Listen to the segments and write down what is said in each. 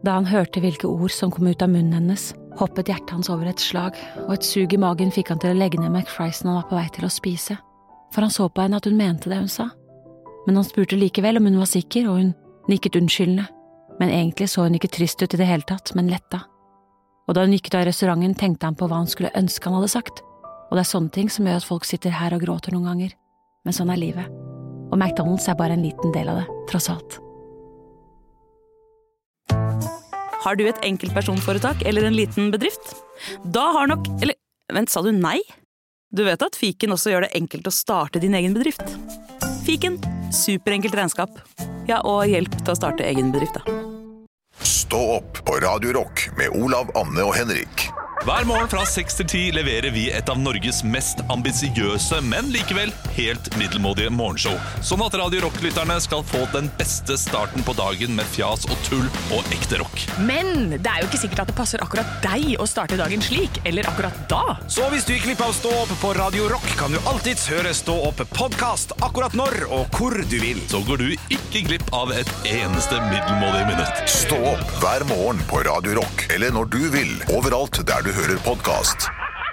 Da han hørte hvilke ord som kom ut av munnen hennes, hoppet hjertet hans over et slag, og et sug i magen fikk han til å legge ned McFriesen han var på vei til å spise. For han så på henne at hun mente det hun sa. Men han spurte likevel om hun var sikker, og hun nikket unnskyldende. Men egentlig så hun ikke trist ut i det hele tatt, men letta. Og da hun gikk ut av restauranten, tenkte han på hva han skulle ønske han hadde sagt. Og det er sånne ting som gjør at folk sitter her og gråter noen ganger. Men sånn er livet. Og McDonald's er bare en liten del av det, tross alt. Har du et enkeltpersonforetak eller en liten bedrift? Da har nok... Eller, vent, sa du nei? Du vet at Fiken også gjør det enkelt å starte din egen bedrift. Fiken, superenkelt regnskap. Ja, og hjelp til å starte egen bedrift, da. Stå opp på Radio Rock med Olav, Anne og Henrik. Hver morgen fra 6 til 10 leverer vi et av Norges mest ambisiøse, men likevel helt middelmådige morgenshow. Sånn at Radio Rock-lytterne skal få den beste starten på dagen med fjas og tull og ekte rock. Men det er jo ikke sikkert at det passer akkurat deg å starte dagen slik, eller akkurat da. Så hvis du gikk glipp av Stå opp på Radio Rock, kan du alltids høre Stå opp podcast akkurat når og hvor du vil. Så går du ikke glipp av et eneste middelmådig minutt. Stå opp hver morgen på Radio Rock, eller når du vil, overalt der du hører podcast.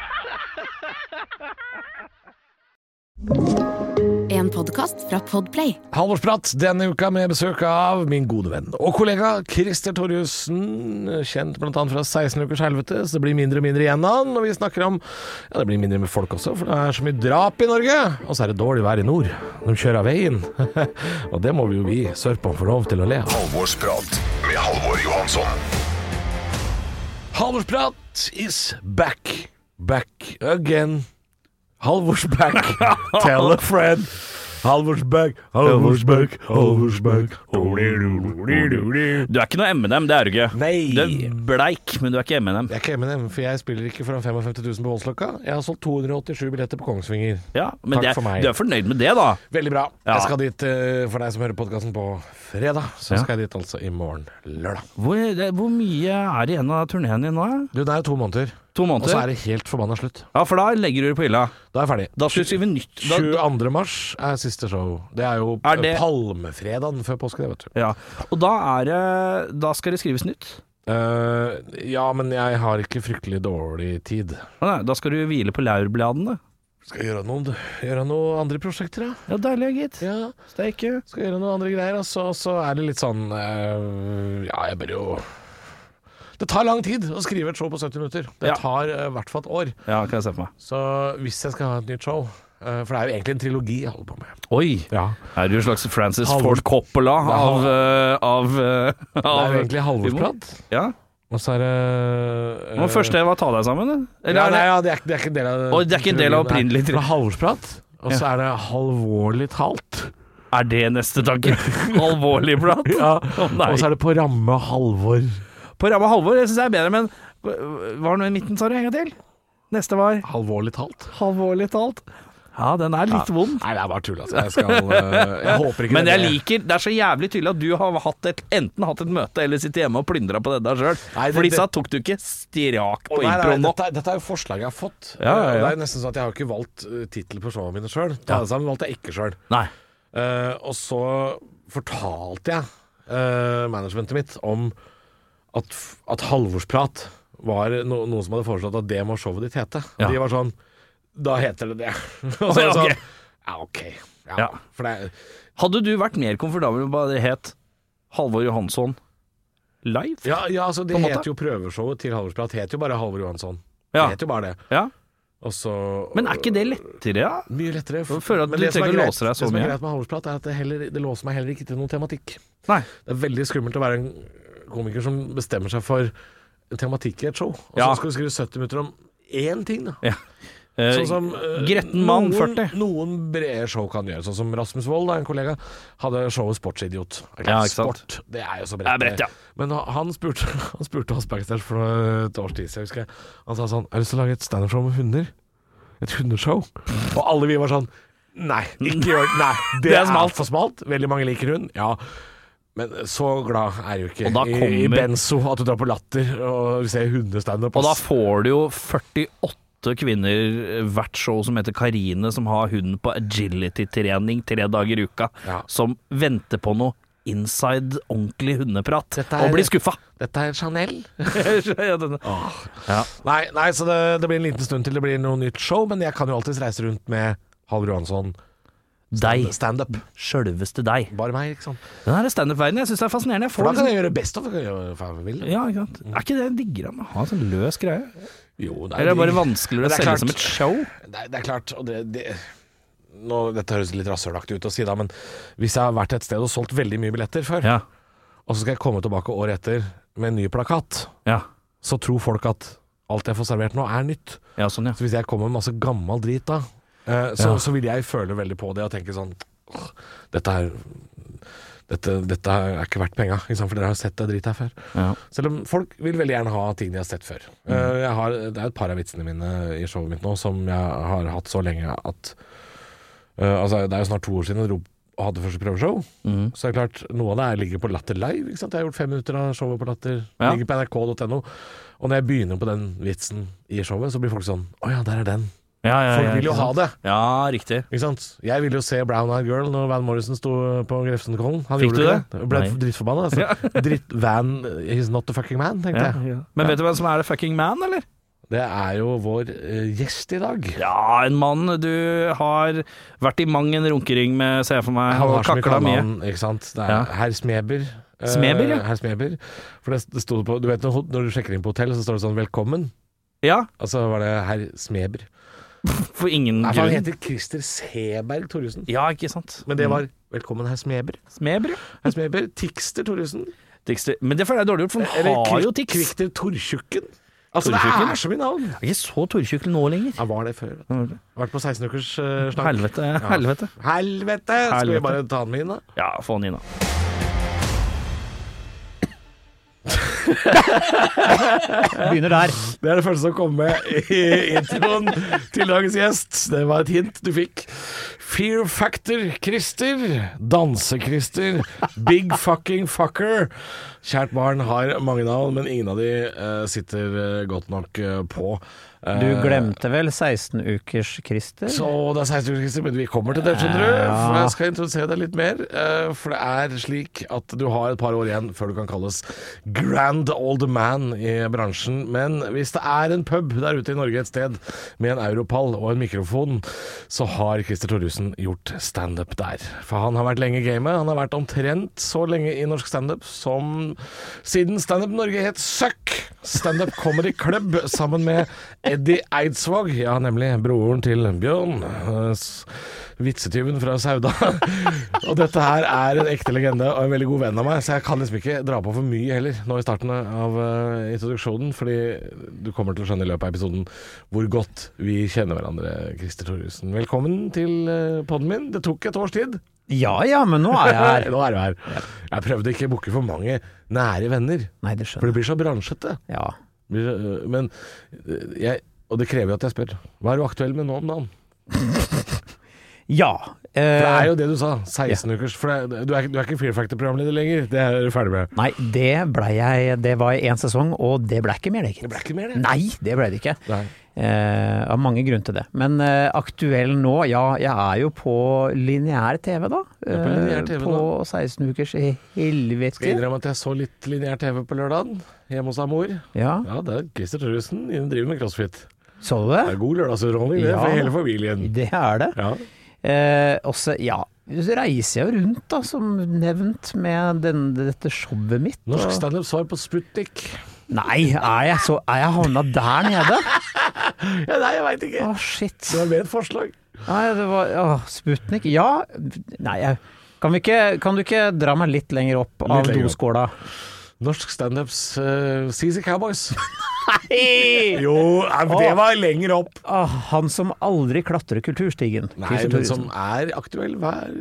En podcast fra Podplay. Halvorsprat denne uka med besøk av min gode venn og kollega Christer Torjussen, kjent blant annet fra 16 ukers helvete, så det blir mindre og mindre igjen av han, og vi snakker om, ja, det blir mindre med folk også, for det er så mye drap i Norge, og så er det dårlig vær i nord. De kjører av veien, og det må vi jo vi sørpå få lov til å le. Halvorsprat med Halvor Johansson. Halvorsprat is back again. Halvor's back. Tell a friend. Halvor's back. Du er ikke noe M&M, det er du ikke. Nei. Du er bleik, men du er ikke M&M. Jeg er ikke M&M, for jeg spiller ikke foran 55 000 på Voldsløkka. Jeg har solgt 287 billetter på Kongsvinger. Ja, men Takk for meg. Du er fornøyd med det, da? Veldig bra. Ja. Jeg skal dit, for deg som hører podcasten på fredag, så skal jeg dit altså i morgen lørdag. Hvor mye er igjen av turneen din nå? Du, det er jo 2 måneder. 2 måneder? Og så er det helt forbanna slutt. Ja, for da legger du det på hylla. Da er jeg ferdig. Da skal du skrive nytt. 22. mars er siste show. Det er jo palmefredagen før påske, det, vet du. Ja, og da skal det skrives nytt? Ja, men jeg har ikke fryktelig dårlig tid. Nei, da skal du hvile på laurbladene. Skal jeg gjøre noen andre prosjekter, da? Ja, deilig, gitt. Ja, Steike. skal gjøre noen andre greier, og så er det litt sånn ja, jeg bør jo... Det tar lang tid å skrive et show på 70 minutter. Det tar i hvert fall et år. Ja, kan jeg se for meg. Så hvis jeg skal ha et nytt show, for det er jo egentlig en trilogi jeg holder på med. Oi, ja. Er du en slags Francis Ford Coppola av det er jo egentlig halvorsprat. Ja. Og så er det Må først det var ta deg sammen, eller? Nei, det er ikke en del av det er ikke en del av opprinnelig det er halvorsprat, og så er det halvorlig talt. Er det neste tanke? Halvorlig prat? Ja, og så er det på ramme Halvor. På ramme Halvor, jeg synes jeg er bedre, men var det noe i midten, sa du, en gang til? Neste var Halvorlig talt. Halvorlig talt. Ja, den er litt vond. Nei, det er bare tull, altså. Jeg håper ikke men jeg liker, det er så jævlig tydelig at du har enten hatt et møte eller sitter hjemme og plyndret på det der selv. For disse tok du ikke strak på impro nå. Dette er jo forslaget jeg har fått. Ja. Det er nesten sånn at jeg har ikke valgt titel på showene mine selv. Det sammen valgte jeg ikke selv. Nei. Og så fortalte jeg managementet mitt om at halvorsprat var noen som hadde foreslått at det må showet ditt hete. Og de var sånn, da heter det det. Og så sånn, ok. Ja. For det, hadde du vært mer komfortabel med bare det het Halvor Johansson live? Ja, altså det heter jo prøveshowet til halvorsprat, heter jo bare Halvor Johansson. Det heter jo bare det. Ja. Også, men er ikke det lettere, ja? Mye lettere. Jeg føler at du trenger å låse deg så mye. Det som er greit med halvorsprat er at det låser meg heller ikke til noen tematikk. Nei. Det er veldig skummelt å være en komiker som bestemmer seg for en tematikk i et show, og så skal du skrive 70 minutter om én ting, da. Ja. Sånn som Gretten mann 40. Noen brede show kan gjøre, sånn som Rasmus Wold, en kollega, hadde showet Sportsidiot. Ja, ikke sant? Sport, det er jo så bredt. Ja. Men han spurte oss backstage for et års tid siden, husker jeg. Han sa sånn, jeg har lyst til å lage et stand-up-show med hunder. Et hundeshow. Og alle vi var sånn, nei, ikke gjør det. Nei, det er for smalt. Veldig mange liker hund, ja. Men så glad er jo ikke i Benzo at du drar på Latter og ser hundestand-up. Og da får du jo 48 kvinner hvert show som heter Karine, som har hunden på agility-trening 3 dager i uka, som venter på noe inside ordentlig hundeprat Dette og bli skuffa. Dette er Chanel. Ja. Nei, så det blir en liten stund til det blir noe nytt show, men jeg kan jo alltid reise rundt med Halvor Johansson. Deg. Stand-up. Sjølveste deg. Bare meg, ikke sant. Den her stand-up-verdenen, jeg synes det er fascinerende. For da kan jeg gjøre best of det, kan jeg gjøre hva jeg vil. Ja, ikke sant. Er ikke det en digger av meg? Ha en sånn løs greie? Jo, Eller er det bare vanskeligere å selge som et show? Det er klart, og dette høres litt rasshølaktig ut å si da, men hvis jeg har vært et sted og solgt veldig mye billetter før, og så skal jeg komme tilbake året etter med en ny plakat, så tror folk at alt jeg får servert nå er nytt. Ja, sånn, ja. Så hvis jeg kommer med masse gammel drit da, så vil jeg føle veldig på det og tenke sånn, dette er ikke verdt penger, for dere har sett det drit her før. Ja. Selv om folk vil veldig gjerne ha ting de har sett før. Det er et par av vitsene mine i showet mitt nå som jeg har hatt så lenge at altså, det er jo snart 2 år siden jeg dro og hadde første prøveshow. Så det er klart, noe av det ligger på Latter Live, ikke sant? Jeg har gjort 5 minutter av showet på Latter, ligger på nrk.no, og når jeg begynner på den vitsen i showet, så blir folk sånn, åja, der er den. Folk vil jo ha det. Ja, riktig. Ikke sant? Jeg ville jo se Brown Eyed Girl når Van Morrison sto på Grefsenkollen. Fikk du det? Jeg ble drittforbannet. Altså. Van, he's not the fucking man, tenkte jeg. Ja. Men vet du hvem som er the fucking man, eller? Det er jo vår gjest i dag. Ja, en mann du har vært i mang en runkering med, ser jeg for meg. Han har så mye kallenavn, ikke sant? Det er Herr Smeber. Smeber, ja. Herr Smeber. For det stod på, du vet når du sjekker inn på hotell, så står det sånn 'velkommen'. Ja. Altså var det Herr Smeber. For ingen grunn. Han heter Christer Seberg Thoresen. Ja, ikke sant. Men det var 'velkommen, Herr Smeber'. Smeber, ja. Herr Smeber, Tikster Thoresen. Men det føler jeg dårlig gjort, for han har jo tics. Kvikter Tortjukken. Altså, det er så mye navn. Jeg er ikke så torrkjukkel nå lenger. Han var det før. Vært på 16 ukers snakk. Helvete. Skal vi bare ta den med inn, da? Ja, få den inn, da. Begynner der. Det er det første som kommer med i introen til dagens gjest. Det var et hint du fikk. Fear Factor Christer, Danse-Christer, Big Fucking Fucker. Kjært barn har mange navn, men ingen av de sitter godt nok på. Du glemte vel 16 ukers Christer? Så det er 16 ukers Christer, men vi kommer til det, skjønner du. For jeg skal introdusere deg litt mer. For det er slik at du har et par år igjen før du kan kalles grand old man i bransjen. Men hvis det er en pub der ute i Norge et sted med en europall og en mikrofon, så har Christer Thoresen gjort stand-up der. For han har vært lenge i gamet. Han har vært omtrent så lenge i norsk stand-up som siden stand-up Norge het Søkk. Stand-up Comedy Club sammen med Eddie Eidsvåg, ja, nemlig broren til Bjørn, vitsetyven fra Sauda. Og dette her er en ekte legende og en veldig god venn av meg, så jeg kan liksom ikke dra på for mye heller nå i starten av introduksjonen, fordi du kommer til å skjønne i løpet av episoden hvor godt vi kjenner hverandre, Christer Thoresen. Velkommen til podden min. Det tok et års tid. Ja, men nå er jeg her. Nå er du her. Jeg prøvde ikke å booke for mange nære venner. Nei, det skjønner. For det blir så bransjete. Ja. Men og det krever jo at jeg spør. Hva er du aktuell med nå om dagen? Ja. For det er jo det du sa, 16 ukers. For du er ikke Fear Factor-programleder lenger. Det er du ferdig med. Nei, det var i 1 sesong, og det ble ikke mer, det. Det ble ikke mer, det? Nei, det ble det ikke. Nei. Av mange grunner til det. Men aktuell nå, ja, jeg er jo på lineær TV da. På lineær TV på 16 ukers helvete. Skal jeg innrømme at jeg så litt lineær TV på lørdagen, hjemme hos Amor. Ja, det er Christer Thoresen, driver med crossfit. Så du det? Det er god lørdagsunderholdning, det, for hele familien. Det er det. Ja. Også, så reiser jeg jo rundt da, som nevnt, med dette showet mitt. Norsk stand-up svar på Sputnik. Nei, er jeg havnet der nede? Nei, jeg vet ikke. Shit. Det var med et forslag. Nei, det var Sputnik. Ja, nei, kan du ikke dra meg litt lenger opp av doskåla? Norsk stand-ups CC Cowboys. Nei! Jo, det var lenger opp. Han som aldri klatrer kulturstigen. Nei, men som er aktuell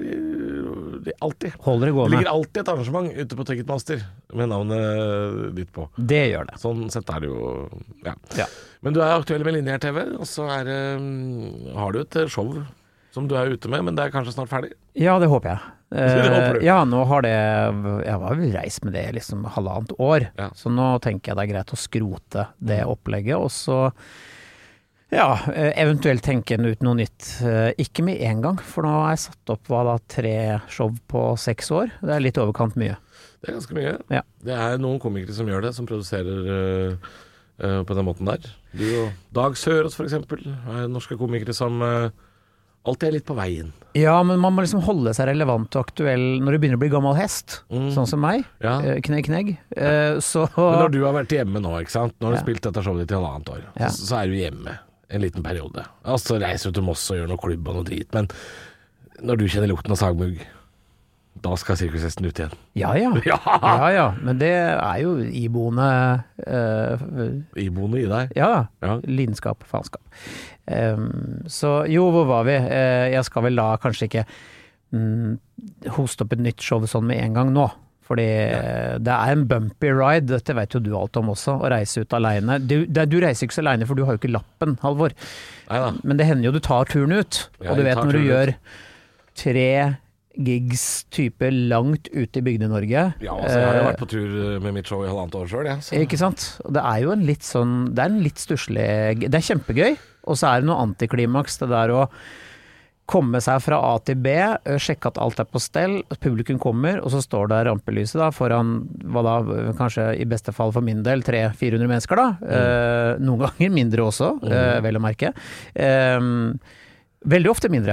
alltid. Holder det gående. Det ligger alltid et arrangement ute på Ticketmaster med navnet ditt på. Det gjør det. Sånn sett er det jo, ja. Men du er aktuell med lineær TV, og så har du et show som du er ute med, men det er kanskje snart ferdig? Ja, det håper jeg. Ja, nå har jeg var jo reist med det liksom 1,5 år, så nå tenker jeg det er greit å skrote det opplegget, og så Ja, eventuelt tenke ut noe nytt. Ikke med en gang, for nå har jeg satt opp 3 show på 6 år. Det er litt overkant mye. Det er ganske mye. Ja. Det er noen komikere som gjør det, som produserer på den måten der. Du og Dag Sørås for eksempel, er norske komikere som alltid er litt på veien. Ja, men man må liksom holde seg relevant og aktuell når du begynner å bli gammel hest, sånn som meg. Ja. Knegg. Så... Men når du har vært hjemme nå, ikke sant? Nå har du spilt dette showet ditt i 1,5 år, så er du hjemme en liten periode. Og så reiser du til Moss og gjør noe klubb og noe drit. Men når du kjenner lukten av sagmugg, da skal sirkushesten ut igjen. Ja. Men det er jo iboende Iboende i deg? Ja. Lidenskap, faenskap. Så jo, hvor var vi? Jeg skal vel da kanskje ikke hoste opp et nytt show sånn med en gang nå. Fordi det er en bumpy ride, dette vet jo du alt om også, å reise ut alene. Du reiser ikke så alene, for du har jo ikke lappen, Halvor. Neida. Men det hender jo du tar turen ut, og du vet når du gjør 3 gigs type langt ute i Bygde-Norge. Ja, altså jeg har jo vært på tur med mitt show i 1,5 år selv, så. Ikke sant? Og det er jo en litt sånn, det er en litt stusslig, det er kjempegøy, og så er det noe antiklimaks, det der å komme seg fra A til B, sjekke at alt er på stell, publikum kommer, og så står det rampelyset da, foran, hva da, kanskje i beste fall for min del, 300-400 mennesker da, noen ganger mindre også, vel å merke. Veldig ofte mindre.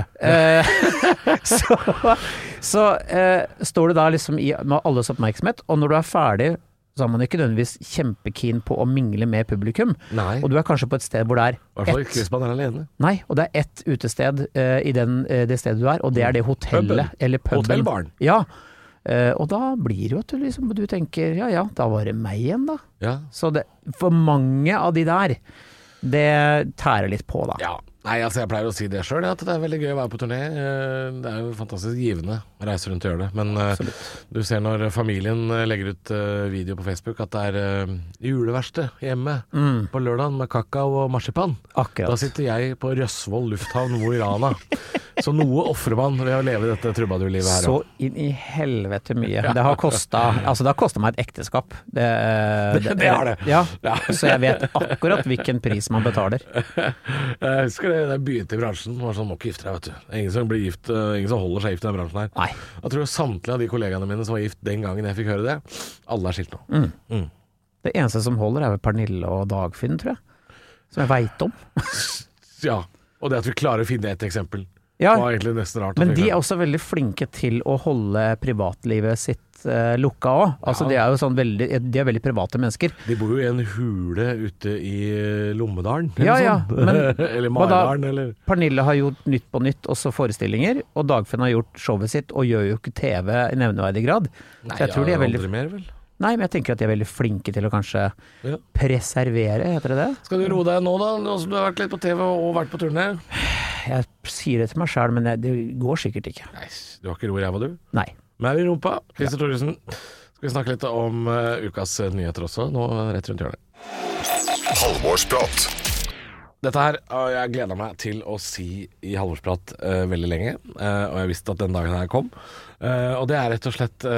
Så står du da liksom med alles oppmerksomhet, og når du er ferdig, så er man ikke nødvendigvis kjempekeen på å mingle med publikum. Nei. Og du er kanskje på et sted hvor det er I hvert fall ikke hvis man er alene. Nei, og det er ett utested i det stedet du er, og det er det hotellet, eller puben. Hotellbaren. Ja, og da blir det jo at du tenker, ja, da var det meg igjen da. Ja. Så for mange av de der, det tærer litt på da. Ja. Nei, altså jeg pleier å si det selv, at det er veldig gøy å være på turné. Det er jo fantastisk givende å reise rundt og gjøre det. Men du ser når familien legger ut video på Facebook at det er juleverksted hjemme på lørdagen med kakao og marsipan. Akkurat. Da sitter jeg på Røsvoll lufthavn Mo i Rana. Så noe offrer man ved å leve dette trubadurlivet her. Så inn i helvete mye. Det har kostet meg et ekteskap. Det har det. Ja, så jeg vet akkurat hvilken pris man betaler. Jeg husker det, da jeg begynte i bransjen, det var sånn, må ikke gifte deg, vet du. Ingen som blir gift, ingen som holder seg gift i den bransjen her. Nei. Jeg tror samtlige av de kollegaene mine som var gift den gangen jeg fikk høre det, alle er skilt nå. Det eneste som holder er vel Pernille og Dagfinn, tror jeg. Som jeg vet om. Ja, og det at vi klarer å finne et eksempel. Ja, var egentlig nesten rart. Men de er også veldig flinke til å holde privatlivet sitt lukka også. Altså de er jo sånn de er veldig private mennesker. De bor jo i en hule ute i Lommedalen. Ja, men eller Maridalen, eller... Pernille har gjort Nytt på Nytt, også forestillinger, og Dagfinn har gjort showet sitt, og gjør jo ikke TV i nevneverdig grad. Nei, så jeg tror de er veldig... aldri mer, vel? Nei, men jeg tenker at de er veldig flinke til å kanskje preservere, heter det det? Skal du roe deg nå da, nå som du har vært litt på TV og vært på turné? Jeg sier det til meg selv, men det går sikkert ikke. Nei, du har ikke ro i ræva, du? Nei. Men i rumpa, Christer Thoresen, skal vi snakke litt om ukas nyheter også, nå rett rundt hjørnet. Halvorsprat. Dette her har jeg gledet meg til å si i Halvorsprat veldig lenge, og jeg visste at den dagen her kom. Og det er rett og slett...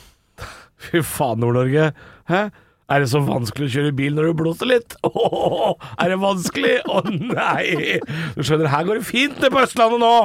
Fy faen, Nord-Norge. Hæ? Er det så vanskelig å kjøre bil når det blåser litt? Er det vanskelig? Nei! Du skjønner, her går det fint det på Østlandet nå!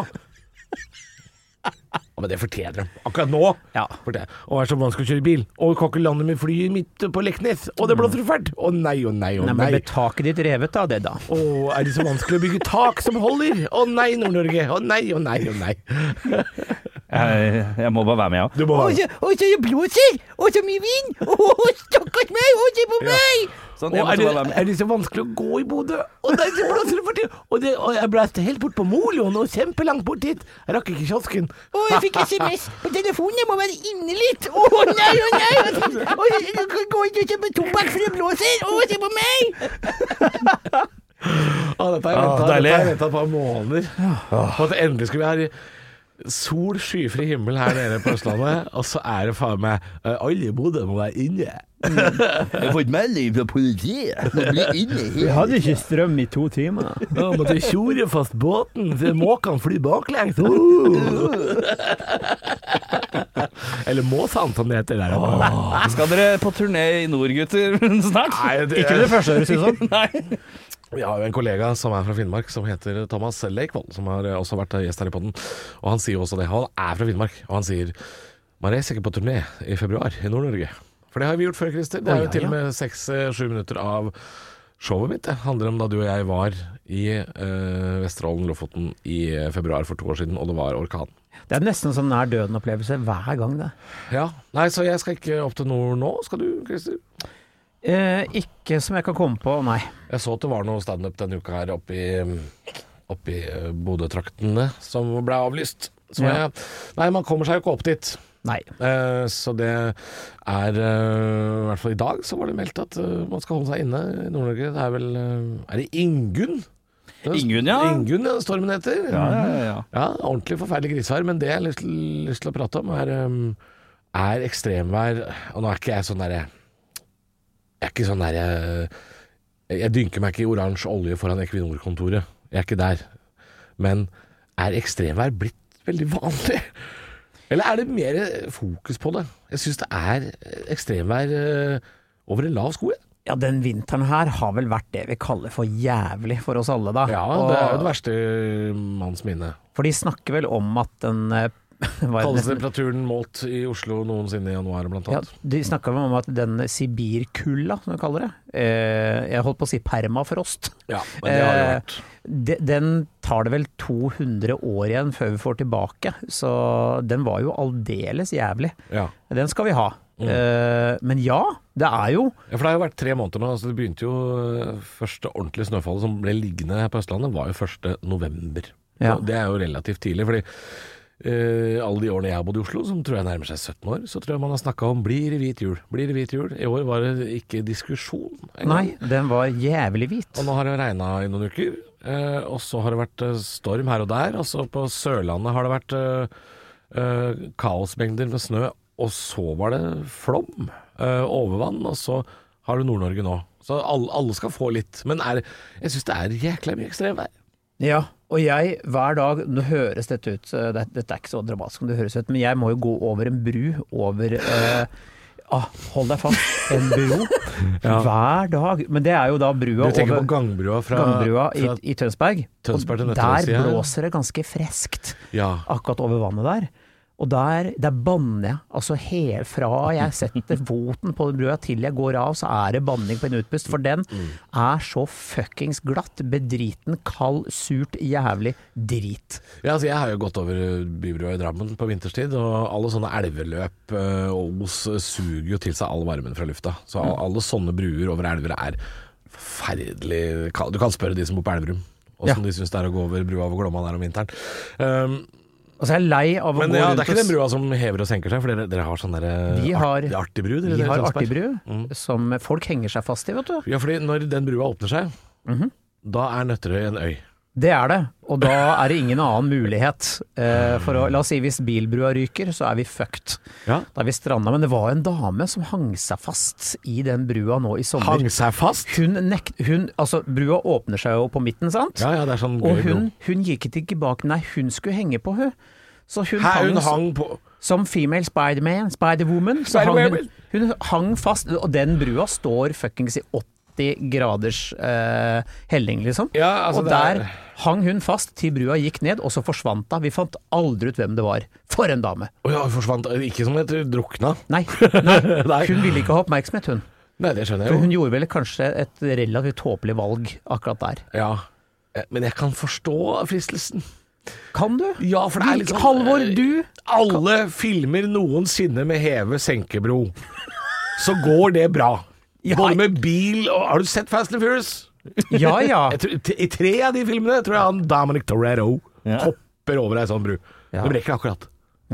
Men det fortjener de. Akkurat nå. Ja. Og det er så vanskelig å kjøre bil. Og du kan ikke lande med flyet midt på Leknes. Og det blåser fælt. Å nei, å nei, å nei. Men blir taket ditt revet av det da? Er det så vanskelig å bygge tak som holder? Å nei, Nord-Norge. Å nei, å nei, å nei. Jeg må bare være med, ja. Du må være med. Og så blåser! Og så mye vind! Stakkars meg! Og se på meg! Sånn, er det så vanskelig å gå i Bodø? Og det blåser for tid! Og jeg blåste helt bort på Molion og kjempelangt bort dit. Jeg rakk ikke kiosken. Jeg fikk SMS på telefonen. Jeg må være inne litt. Nei, å nei! Jeg går ikke og kjøper tobakk for det blåser. Se på meg! Dette har jeg ventet et par måneder. For at endelig skulle vi ha sol, skyfri himmel her nede på Østlandet, og så er det faen meg alle i Bodø må være inne. Jeg har fått melding fra politiet. Nå blir inne her. Vi hadde ikke strøm i 2 timer. Nå måtte jeg tjore fast båten, for måkene fly baklengs. Eller måsant, som det heter der. Skal dere på turné i nord, gutter, snart? Nei, Ikke det første høres ut som. Nei. Vi har jo en kollega som fra Finnmark som heter Thomas Leikvoll, som har også vært gjest her i podden. Og han sier også det. Han fra Finnmark, og han sier man reiser ikke på turné i februar i Nord-Norge. For det har vi gjort før, Christer. Det jo til og med 6-7 minutter av showet mitt. Det handler om da du og jeg var i Vesterålen, Lofoten i februar for 2 år siden, og det var orkan. Det nesten sånn nær døden-opplevelse hver gang det. Ja, nei, så jeg skal ikke opp til nord nå. Skal du, Christer? Ikke som jeg kan komme på, nei. Jeg så at det var noe stand-up denne uka her oppe i Bodø-traktene som ble avlyst. Så nei, man kommer seg jo ikke opp dit. Nei. Så det i hvert fall i dag så var det meldt at man skal holde seg inne i Nord-Norge. Det vel det Ingunn? Ingunn, ja. Ingunn, ja, stormen heter. Ja. Ja, ordentlig forferdelig grisvær, men det jeg har lyst til å prate om er ekstremvær. Og nå ikke jeg sånn der jeg ikke sånn der jeg dynker meg ikke i oransje olje foran Equinor-kontoret. Jeg ikke der. Men ekstremvær blitt veldig vanlig? Eller det mer fokus på det? Jeg synes det ekstremvær over en lav sko. Ja, den vinteren her har vel vært det vi kaller for jævlig for oss alle, da. Ja, det jo det verste manns minne. For de snakker vel om at den kaldeste temperaturen målt i Oslo noensinne i januar, blant annet. Ja, de snakker vel om at den Sibirkulda, som de kaller det. Jeg holdt på å si permafrost. Ja, men det har jo vært. Den tar det vel 200 år igjen før vi får tilbake, så den var jo aldeles jævlig. Ja. Den skal vi ha. Men ja, det jo Ja, for det har jo vært 3 måneder nå. Altså det begynte jo første ordentlige snøfallet som ble liggende her på Østlandet, var jo 1. november. Ja. Det jo relativt tidlig, fordi alle de årene jeg har bodd i Oslo, som tror jeg nærmer seg 17 år, så tror jeg man har snakket om blir det hvit jul. I år var det ikke diskusjon. Nei, den var jævlig hvit. Og nå har det regnet i noen uker, og så har det vært storm her og der. Altså på Sørlandet har det vært kaosmengder med snø, og så var det flom, overvann, og så har du Nord-Norge nå. Så alle skal få litt, men jeg synes det jækla mye ekstremvær. Ja, og jeg hver dag, nå høres dette ut, dette ikke så dramatisk som det høres ut, men jeg må jo gå over en bru, hold deg fast, en bro, hver dag. Men det jo da brua over... Du tenker på gangbrua i Tønsberg. Tønsberg til der blåser det ganske freskt, akkurat over vannet der. Og der banner jeg, altså helt fra jeg setter foten på brua til jeg går av, så det banning på en utpust, for den så fuckings glatt, bedriten, kald, surt, jævlig drit. Ja, altså jeg har jo gått over bybrua i Drammen på vinterstid, og alle sånne elveløp og os suger jo til seg all varmen fra lufta. Så alle sånne bruer over elver forferdelig kald. Du kan spørre de som bor på Elverum, hvordan de synes det å gå over brua over Glomma der om vinteren. Altså jeg lei av å gå rundt. Det ikke den brua som hever og senker seg, for dere har sånn artig bru? Vi har artig bru, som folk henger seg fast i, vet du. Ja, fordi når den brua åpner seg, da Nøtterøy en øy. Det det, og da det ingen annen mulighet. La oss si hvis bilbrua ryker, så vi fucked. Ja. Da vi stranda, men det var en dame som hang seg fast i den brua nå i sommer. Hang seg fast? Altså brua åpner seg jo på midten, sant? Ja, det sånn og hun gikk ikke tilbake, nei, hun skulle henge på hun. Så hun hang på... Som female Spider-Man, Spider-Woman, så hun hang fast, og den brua står fuckings i 80 graders helling, liksom. Ja, altså og der hang hun fast til brua gikk ned, og så forsvant hun. Vi fant aldri ut hvem det var. For en dame. Hun forsvant ikke som et drukna? Nei. Hun ville ikke ha oppmerksomhet, hun. Nei, det skjønner jeg jo. For hun gjorde vel kanskje et relativt tåpelig valg akkurat der. Ja, men jeg kan forstå fristelsen. Kan du? Ja, for det litt sånn... Halvor, du? Alle filmer noensinne med heve-senkebro. Så går det bra. Både med bil og... Har du sett Fast and Furious? Ja. I 3 av de filmene tror jeg han Dominic Toretto hopper over ei sånn bru. De rekker akkurat.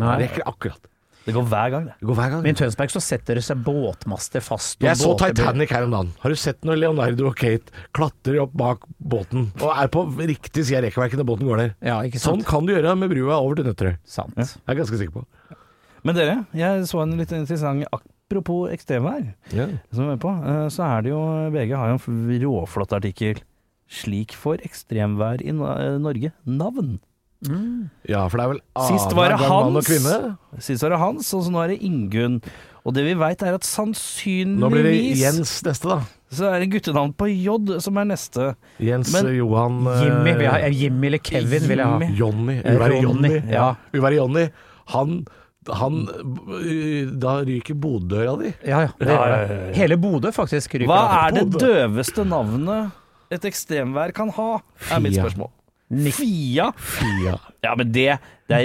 Det går hver gang, Men i Tønsberg så setter det seg båtmaster fast. Jeg så Titanic her om dagen. Har du sett når Leonardo og Kate klatrer opp bak båten og på riktig side av rekkverket når båten går der? Ja, ikke sant? Sånn kan du gjøre med brua over til Nøtterøy. Sant. Jeg ganske sikker på. Men dere, jeg så en litt interessant apropos ekstremvær som jeg på. Så det jo, VG har jo en råflott artikkel. Slik får ekstremvær i Norge navn. Ja, for det vel Sist var det mann og kvinne. Sist var det Hans, og så nå det Ingunn. Og det vi vet at sannsynligvis... Nå blir det Jens neste, da. Så er det guttenavn på J som er neste. Jens, Johan Jimmy, Jimmy eller Kevin vil jeg ha. Johnny, Uvære Johnny. Ja. Uvære Johnny, han da ryker Bodø-døra di. Ja. Hele Bodø faktisk ryker. Hva er det døveste navnet et ekstremvær kan ha? Er mitt spørsmål. Fia? Ja, men det er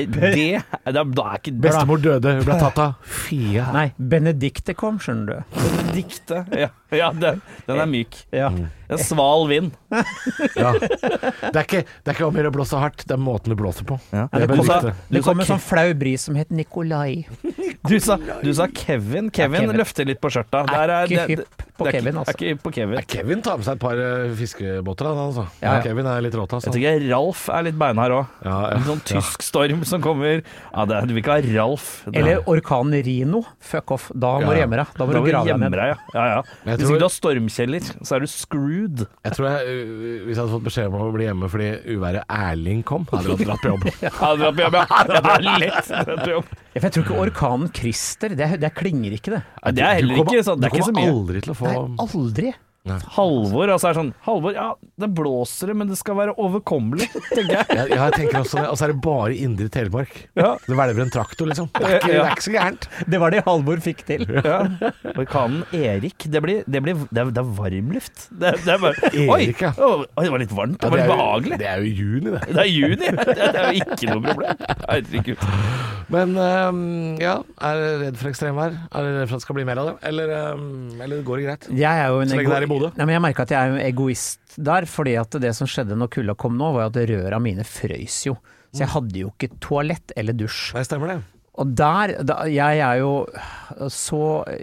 ikke Bestemor døde, hun ble tatt av Fia. Nei, Benedikte kom, skjønner du. Benedikte, ja, den er myk. Ja. En sval vind. Ja. Det er ikke om å blåse hardt, det er måten du blåser på. Ja. Det kom en sånn flau bris som het Nikolai. Du sa Kevin. Kevin løfter litt på skjørta. Ikke hypp på Kevin, altså. Ikke på Kevin. Kevin tar med seg et par fiskebåter, altså. Ja. Kevin er litt rått, altså. Jeg tenker Ralf er litt beinhard også. En sånn tysk storm som kommer. Ja, du vil ikke ha Ralf. Eller orkanen Rino. Fuck off. Da må du gjemme deg. Da må du grave deg ned. Ja. Hvis ikke du har stormkjeller, så er du screwed. Jeg tror hvis jeg hadde fått beskjed om å bli hjemme fordi uværet Erling kom, hadde jeg dratt på jobb. Det er lett dratt på jobb. Jeg tror ikke orkanen Christer, det klinger ikke det. Det er heller ikke sånn. Det er ikke så mye. Du kommer aldri til å få... Nei, aldri. Halvor, altså er sånn Halvor, ja, det blåser det, men det skal være overkommelig, tenker jeg. Ja, jeg tenker også det. Og så er det bare indre Telemark. Ja. Det hvelver en traktor, liksom. Det er ikke så gærent. Det var det Halvor fikk til. Ja. Orkanen Erik, det er varmluft. Det er bare, Erik, oi, det var litt varmt, det var litt behagelig. Det er jo juni, det. Det er juni, det er jo ikke noe problem. Herregud. Men, er du redd for ekstremvær? Er du redd for at det skal bli mer av det? Eller går det greit? Jeg er jo en så lenge det er i Bodø? Nei, men jeg merker at jeg er en egoist der, fordi at det som skjedde når kulda kom nå, var at røra mine frøys jo. Så jeg hadde jo ikke toalett eller dusj. Nei, stemmer det. Og jeg er jo så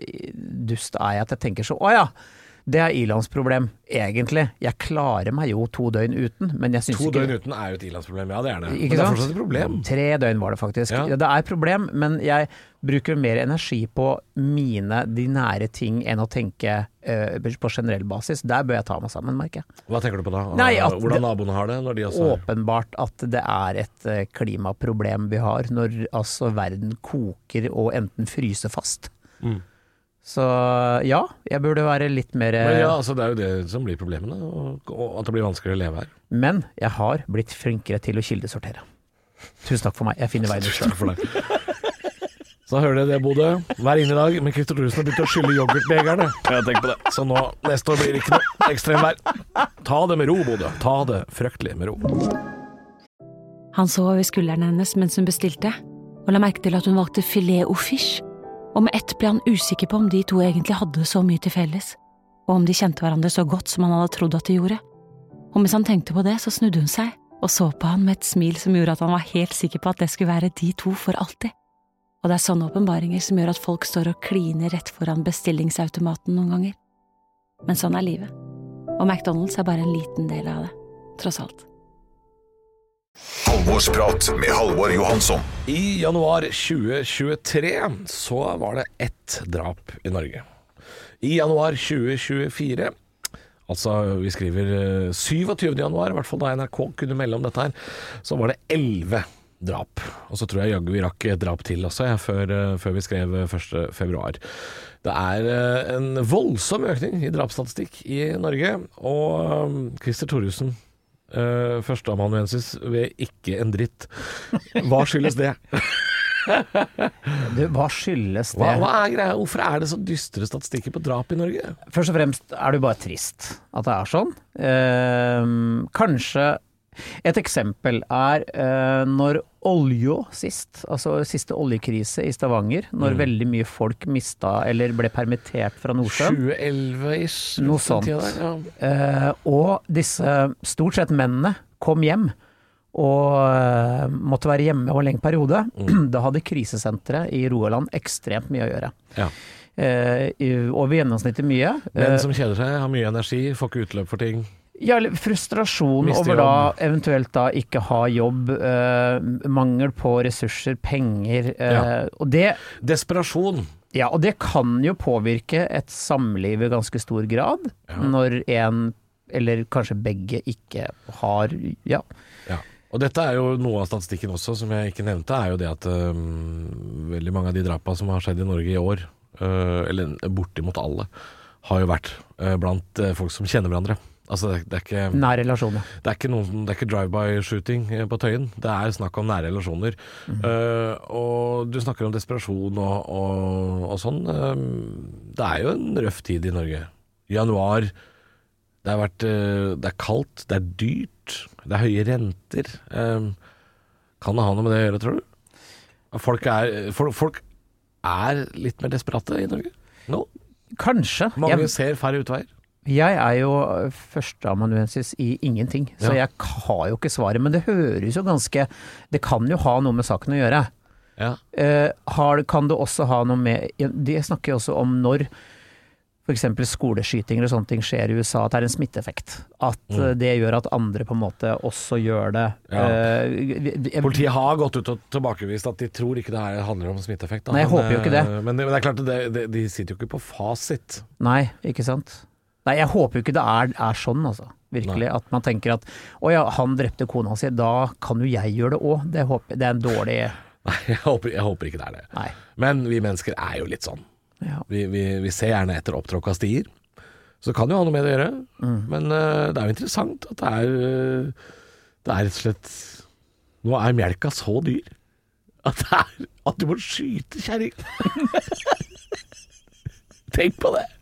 dust er jeg at jeg tenker så, det er ilandsproblem, egentlig. Jeg klarer meg jo 2 døgn uten, men jeg synes ikke... 2 døgn uten er jo et ilandsproblem, ja, det er det. Ikke men det er fortsatt et problem. 3 døgn var det faktisk. Ja, det er et problem, men jeg bruker mer energi på de nære ting enn å tenke på generell basis. Der bør jeg ta meg sammen, merker jeg. Hva tenker du på da? Nei, hvordan naboene har det? Når de også... Åpenbart at det er et klimaproblem vi har, når altså verden koker og enten fryser fast. Så ja, jeg burde være litt mer... Men ja, altså det er jo det som blir problemene, og at det blir vanskeligere å leve her. Men jeg har blitt flinkere til å kildesortere. Tusen takk for meg, jeg finner veien ut. Tusen takk for deg. Så hører dere det, Bodø. Hver inn i dag, men Christer Thoresen har begynt å skylle yoghurtbegerne. Jeg tenker på det. Så nå, neste år blir det ikke noe ekstremvær. Ta det med ro, Bodø. Ta det fryktelig med ro. Han så over skulderen hennes mens hun bestilte, og la merke til at hun valgte filet au fish. Og med ett ble han usikker på om de to egentlig hadde så mye til felles, og om de kjente hverandre så godt som han hadde trodd at de gjorde. Og mens han tenkte på det, så snudde hun seg, og så på han med et smil som gjorde at han var helt sikker på at det skulle være de to for alltid. Og det er sånne åpenbaringer som gjør at folk står og kliner rett foran bestillingsautomaten noen ganger. Men sånn er livet. Og McDonald's er bare en liten del av det, tross alt. Halvorsprat med Halvor Johansson. I januar 2023 så var det ett drap i Norge. I januar 2024, altså vi skriver 27. januar, i hvert fall da NRK kunne melde om dette her, så var det 11 drap. Og så tror jeg jaggu vi rakk et drap til også, før vi skrev 1. februar. Det er en voldsom økning i drapsstatistikk i Norge, og Christer Thoresen, førsteamanuensis ved ikke en dritt. Hva skyldes det? Hva skyldes det? Hva er greia? Hvorfor er det så dystre statistikker på drap i Norge? Først og fremst er det bare trist at det er sånn. Kanskje et eksempel er når siste oljekrise i Stavanger, når veldig mye folk mistet eller ble permittert fra Nordsjøen. 2011-ish. Noe sånt. Ja. Og disse stort sett mennene kom hjem og måtte være hjemme over en lengre periode. Da hadde krisesenteret i Rogaland ekstremt mye å gjøre. Ja. Over gjennomsnittet mye. Men som kjeder seg, har mye energi, får ikke utløp for ting. Ja, frustrasjon over da eventuelt da ikke ha jobb, mangel på ressurser, penger, og det... Desperasjon. Ja, og det kan jo påvirke et samliv i ganske stor grad, når en, eller kanskje begge, ikke har, ja. Og dette er jo noe av statistikken også, som jeg ikke nevnte, er jo det at veldig mange av de drapene som har skjedd i Norge i år, eller bortimot alle, har jo vært blant folk som kjenner hverandre. Altså det er ikke Nær relasjon, ja. Det er ikke drive-by-shooting på Tøyen. Det er snakk om nære relasjoner. Og du snakker om desperasjon og sånn. Det er jo en røff tid i Norge. Januar, det er kaldt, det er dyrt, det er høye renter. Kan det ha noe med det å gjøre, tror du? Folk er litt mer desperate i Norge nå. Kanskje. Mange ser færre utveier. Jeg er jo førsteamanuensis i ingenting, så jeg har jo ikke svaret, men det høres jo det kan jo ha noe med saken å gjøre. Ja. Kan det også ha noe med, de snakker jo også om når for eksempel skoleskytinger og sånne ting skjer i USA, at det er en smitteeffekt. At det gjør at andre på en måte også gjør det. Ja. Politiet har gått ut og tilbakevist at de tror ikke det her handler om smitteeffekt. Nei, jeg håper jo ikke det. Men det er klart, de sitter jo ikke på fasit. Nei, ikke sant? Nei, jeg håper jo ikke det er sånn, altså. Virkelig. Nei. At man tenker at han drepte kona si, da kan jo jeg gjøre det også. Det er en dårlig... Nei, jeg håper ikke det er det. Nei. Men vi mennesker er jo litt sånn. Ja. Vi ser gjerne etter opptråkka stier. Så det kan jo ha noe med det å gjøre. Men det er jo interessant at det er rett og slett... Nå er melka så dyr at du må skyte kjerring. Tenk på det.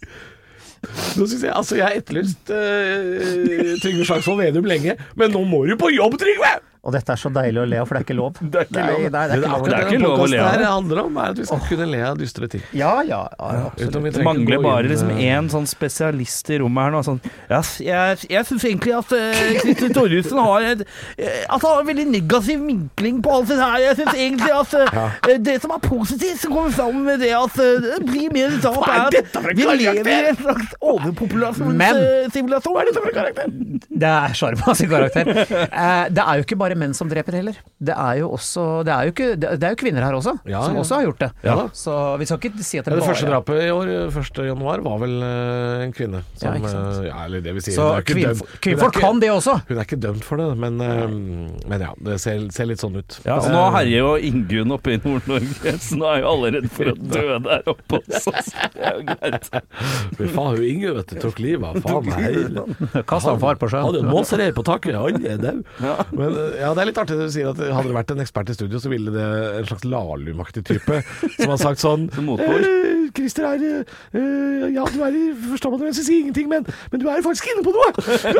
Nå synes jeg har etterlyst Trygve Slagsvold Vedum lenge, men nå må du på jobb, Trygve! Og dette er så deilig å le, for det er ikke lov. Det er ikke lov å le. Det handler om at vi skal kunne le av dystre ting. Ja, absolutt. Det mangler bare liksom en sånn spesialist i rommet her nå. Sånn, jeg synes egentlig at Kristin Thoresen har en veldig negativ vinkling på alt det her. Jeg synes egentlig at det som er positivt som kommer fram med det at det blir mer drap vi lever i en slags overpopulasjonssimulasjon. Hva er dette for en karakter? Det er Sjarmas karakter. Det er jo ikke bare menn som dreper heller. Det er jo kvinner her også, som også har gjort det. Ja. Så vi skal ikke si at det første drapet i år, 1. januar, var vel en kvinne. Som, eller det vil si, så kvinnfolk kan det også. Hun er ikke dømt for det, men ja, det ser litt sånn ut. Ja, og nå herjer jo Ingunn oppe i Nord-Norge, så nå er jo alle redd for å dø der oppe også. Det er jo greit. Men faen, hun Ingunn, vet du, tok livet av faen meg. Kastet han far på sjøen. Hadde en måsereir på taket, han er død. Men ja, det er litt artig at du sier at hadde det vært en ekspert i studio, så ville det en slags Lahlum-aktig type som har sagt sånn Christer ja, du er i førsteamanuensis i ingenting, men du er faktisk inne på noe! Det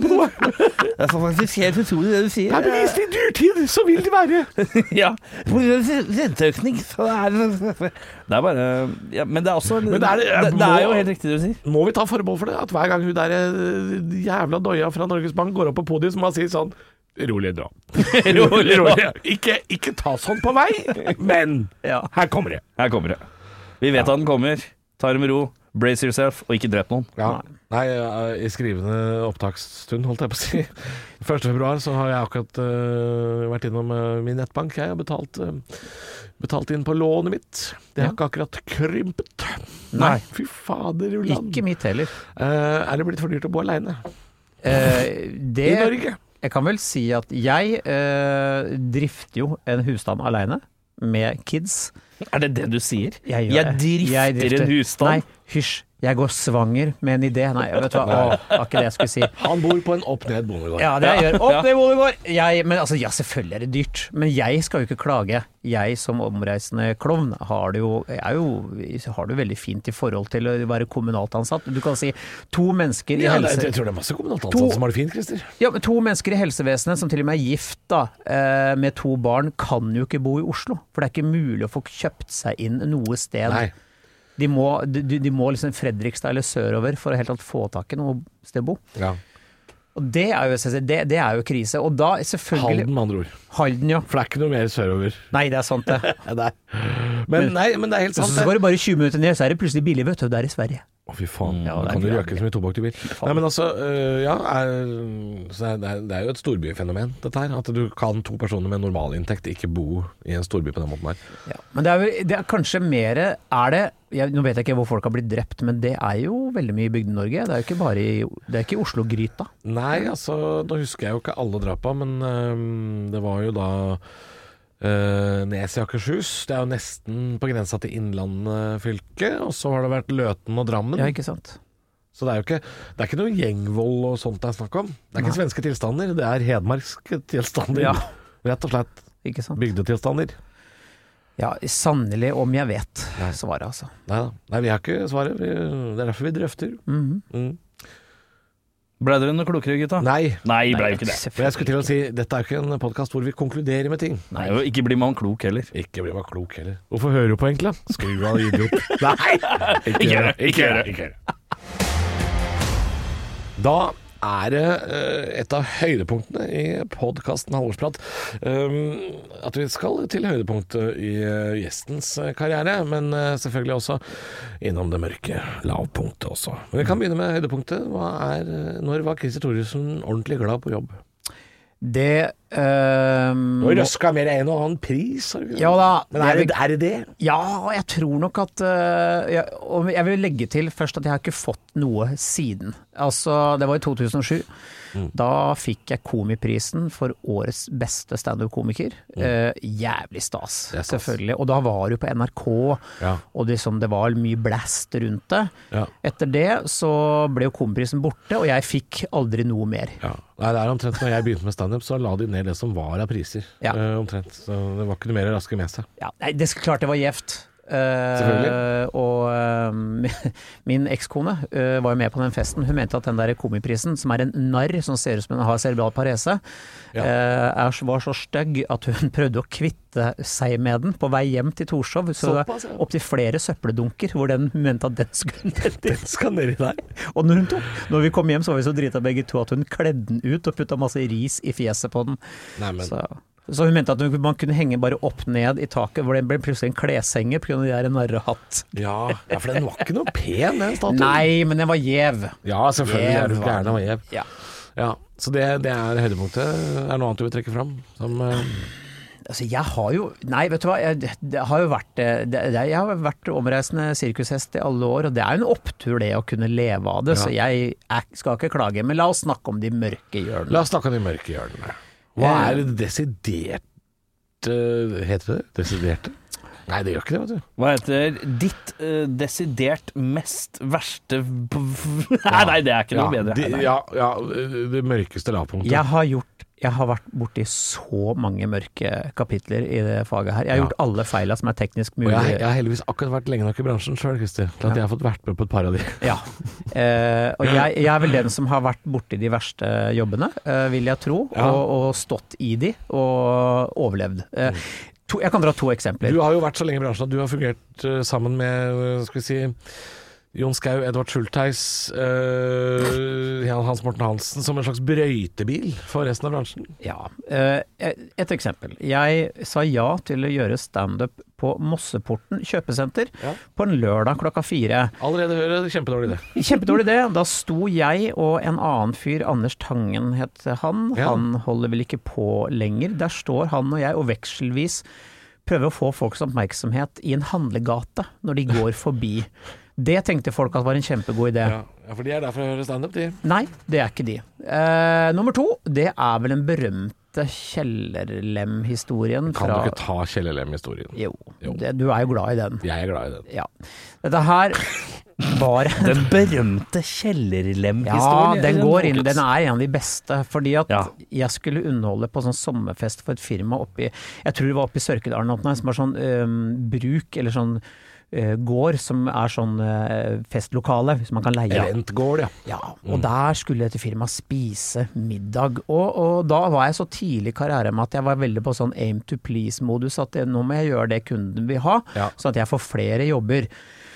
er faktisk helt utrolig det du sier. Det er bevist i dyrtid, så vil det være. Ja, på renteøkning, så det er bare men det er også det er jo helt riktig det du sier. Må vi ta forbehold for det? At hver gang hun der jævla doia fra Norges Bank går opp på podiet, så må man si sånn rolig dra. Rolig. Ikke ta sånn på vei, men her kommer det. Vi vet at den kommer. Ta det med ro. Brace yourself, og ikke drep noen. Ja. Nei, i skrivende opptaksstund, holdt jeg på å si. 1. februar så har jeg akkurat vært innom min nettbank. Jeg har betalt inn på lånet mitt. Det har ikke akkurat krympet. Nei, fy fader, Uland. Ikke mitt heller. Er det blitt for dyrt å bo alene? I Norge? Jeg kan vel si at jeg drifter jo en husstand alene med kids. Er det det du sier? Jeg drifter en husstand? Nei, hysj. Jeg går svanger med en idé. Nei, vet du hva? Var ikke det jeg skulle si. Han bor på en opp-ned bondegård. Ja, det jeg gjør. Opp-ned bondegård. Men altså, ja, selvfølgelig er det dyrt. Men jeg skal jo ikke klage. Jeg som omreisende klovn har det veldig fint i forhold til å være kommunalt ansatt. Du kan si 2 mennesker i helse... Jeg tror det er masse kommunalt ansatte som har det fint, Christer. Ja, men 2 mennesker i helsevesenet som til og med er gift da, med 2 barn, kan jo ikke bo i Oslo. For det er ikke mulig å få kjøpt seg inn noe sted. Nei. De må liksom Fredrikstad eller sørover for å helt tatt få tak i noe sted å bo. Ja. Og det er jo krise. Og da selvfølgelig... Halden, med andre ord. Halden, ja. For det er ikke noe mer sørover. Nei, det er sant det. Men det er helt sant. Så går det bare 20 minutter ned, så er det plutselig billig, vet du. Det er i Sverige. Å, fy faen. Da kan du røke som i tobakk til bil. Nei, men altså, det er jo et storbyfenomen, dette her. At du kan 2 personer med normalinntekt ikke bo i en storby på den måten her. Ja, men det er kanskje mer nå vet jeg ikke hvor folk har blitt drept, men det er jo veldig mye i Bygde-Norge. Det er jo ikke bare det er ikke Oslo-gryta. Nei, altså, nå husker jeg jo ikke alle drapa, men det var jo da Nes i Akershus. Det jo nesten på grensa til Innlandet fylke. Og så har det vært Løten og Drammen. Ja, ikke sant. Så det ikke noe gjengvold og sånt det snakk om. Det ikke svenske tilstander, det hedmarske tilstander. Ja. Rett og slett. Ikke sant. Bygdetilstander. Ja, sannelig om jeg vet svaret, altså. Nei, vi har ikke svaret. Det derfor vi drøfter. Ble dere noe klokere, gutta? Nei, ble jo ikke det. Jeg skulle til å si, dette ikke en podcast hvor vi konkluderer med ting. Nei, og ikke blir man klok heller. Hvorfor hører du på egentlig? Skru av, idiot. Nei, ikke gjør det. Da det et av høydepunktene i podcasten Halvorsprat at vi skal til høydepunktet i gjestens karriere, men selvfølgelig også innom det mørke lavpunktet også. Men vi kan begynne med høydepunktet. Når var Christer Thoresen ordentlig glad på jobb? Det Nå røska mer enn å ha en pris. Ja da. Men det det? Ja, jeg tror nok at og jeg vil legge til først at jeg har ikke fått noe siden. Altså, det var i 2007. Da fikk jeg Komiprisen for årets beste stand-up-komiker. Jævlig stas, selvfølgelig. Og da var det jo på NRK, og det var mye blast rundt det. Etter det så ble jo Komiprisen borte, og jeg fikk aldri noe mer. Nei, det omtrent når jeg begynte med stand-up, så la de ned det som var av priser. Omtrent, så det var ikke noe mer raske med seg. Nei, det klart det var gjevt. Og min ekskone var jo med på den festen. Hun mente at den der komiprisen, som en narr som ser ut som hun har cerebral parese, var så stygg at hun prøvde å kvitte seg med den på vei hjem til Torshov. Så opp til flere søppeldunker hvor den mente at den skal ned i der. Og når vi kom hjem så var vi så drita begge to at hun kledde den ut og putta masse ris i fjeset på den. Så hun mente at man kunne henge bare opp ned i taket, hvor det ble plutselig en kleshenger på grunn av de narrehatt. Ja, for den var ikke noe pen, den statuen. Nei, men den var gjev. Ja, selvfølgelig. Den var gjev. Ja, så det høydepunktet. Noe annet du vil trekke fram? Altså, jeg har jo... Nei, vet du hva? Jeg har vært omreisende sirkushest i alle år, og det jo en opptur det å kunne leve av det, så jeg skal ikke klage. Men la oss snakke om de mørke hjørnene. La oss snakke om de mørke hjørnene. Hva det desiderte? Heter det desiderte? Nei, det gjør ikke det, vet du. Hva heter ditt desidert mest verste Nei, det ikke noe bedre. Det mørkeste lavpunktet. Jeg har vært borti så mange mørke kapitler i det faget her. Jeg har gjort alle feila som teknisk mulig. Og jeg har heldigvis akkurat vært lenge nok i bransjen selv, Christer, til at jeg har fått vært med på et par av de. Ja, og jeg vel den som har vært borti de verste jobbene, vil jeg tro, og stått i de, og overlevd. Jeg kan dra 2 eksempler. Du har jo vært så lenge i bransjen at du har fungert sammen med, skal vi si, Jon Skau, Edvard Schultheis, Hans Morten Hansen som en slags brøytebil for resten av bransjen. Ja, et eksempel. Jeg sa ja til å gjøre stand-up på Mosseporten kjøpesenter på en lørdag 4:00. Allerede hører kjempedårlig det. Kjempedårlig det. Da sto jeg og en annen fyr, Anders Tangen het han. Han holder vel ikke på lenger. Der står han og jeg og vekselvis prøver å få folks oppmerksomhet i en handlegate når de går forbi. Det tenkte folk at var en kjempegod idé. Ja, for de derfor å høre stand-up, de. Nei, det ikke de. Nummer 2, det vel en berømte Kjellerlem-historien. Kan du ikke ta Kjellerlem-historien? Jo. Du jo glad i den. Jeg glad i den. Ja. Dette her var den berømte Kjellerlem-historien. Ja, den går inn. Den en av de beste, fordi at jeg skulle underholde på sånn sommerfest for et firma oppi, jeg tror det var oppi Sørkedalen, som var sånn bruk, eller sånn gård som sånn festlokale hvis man kan leie. Eventgård, og der skulle dette firmaet spise middag, og da var jeg så tidlig i karriere med at jeg var veldig på sånn aim to please-modus, at nå må jeg gjøre det kunden vil ha, sånn at jeg får flere jobber.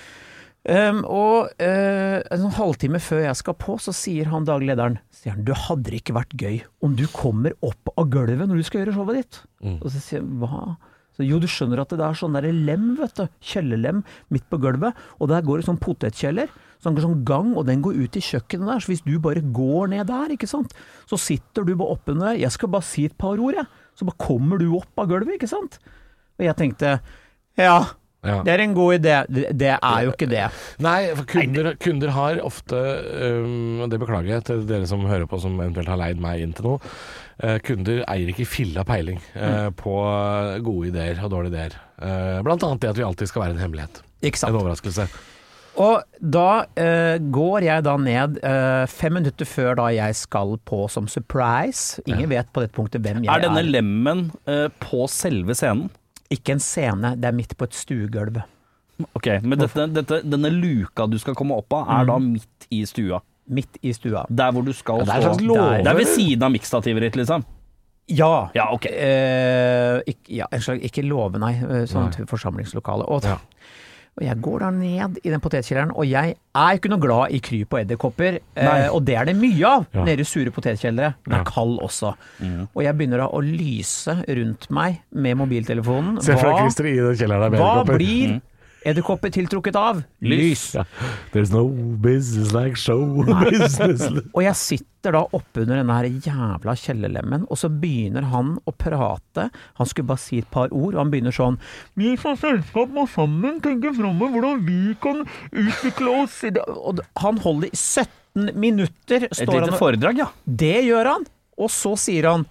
En halvtime før jeg skal på, så sier han daglederen, du hadde det ikke vært gøy om du kommer opp av gulvet når du skal gjøre showet ditt. Og så sier jeg, hva? Så, jo, du skjønner at det sånn der lem, vet du, kjellerlem midt på gulvet, og der går det sånn potetkjeller, sånn gang, og den går ut i kjøkkenet der, så hvis du bare går ned der, ikke sant, så sitter du bare oppe der, jeg skal bare si et par ord, så bare kommer du opp av gulvet, ikke sant? Og jeg tenkte, Det er en god idé. Det er jo ikke det. Nei, for kunder har ofte, og det beklager jeg til dere som hører på som eventuelt har leid meg inn til noe, kunder eier ikke filla peiling på gode ideer og dårlige ideer. Blant annet det at vi alltid skal være en hemmelighet. Ikke sant? En overraskelse. Og da går jeg da ned 5 minutter før da jeg skal på som surprise. Ingen vet på dette punktet hvem jeg er. Denne lemmen på selve scenen? Ikke en scene, det er midt på et stuegulv. Ok, men denne luka du skal komme opp av da midt i stua? Midt i stua. Der hvor du skal det er stå. Det er ved siden av mikstativet ditt, liksom? Ja. Ja, ok. Ikke låve, nei. Sånn forsamlingslokale. Og jeg går da ned i den potetkjelleren, og jeg er ikke noe glad i kryp og edderkopper, og det er det mye av nede i sure potetkjellere. Den er kald også. Og jeg begynner da å lyse rundt meg med mobiltelefonen. Se fra Christer i den kjelleren der med edderkopper. Hva blir edderkopper tiltrukket av? Lys. There's no business like show business. Og jeg sitter da oppunder denne her jævla kjellerlemmen, og så begynner han å prate. Han skulle bare si et par ord, og han begynner sånn: vi som selskap må sammen tenke fremover hvordan vi kan utvikle oss. Og han holder i 17 minutter. Et lite foredrag, ja. Det gjør han. Og så sier han: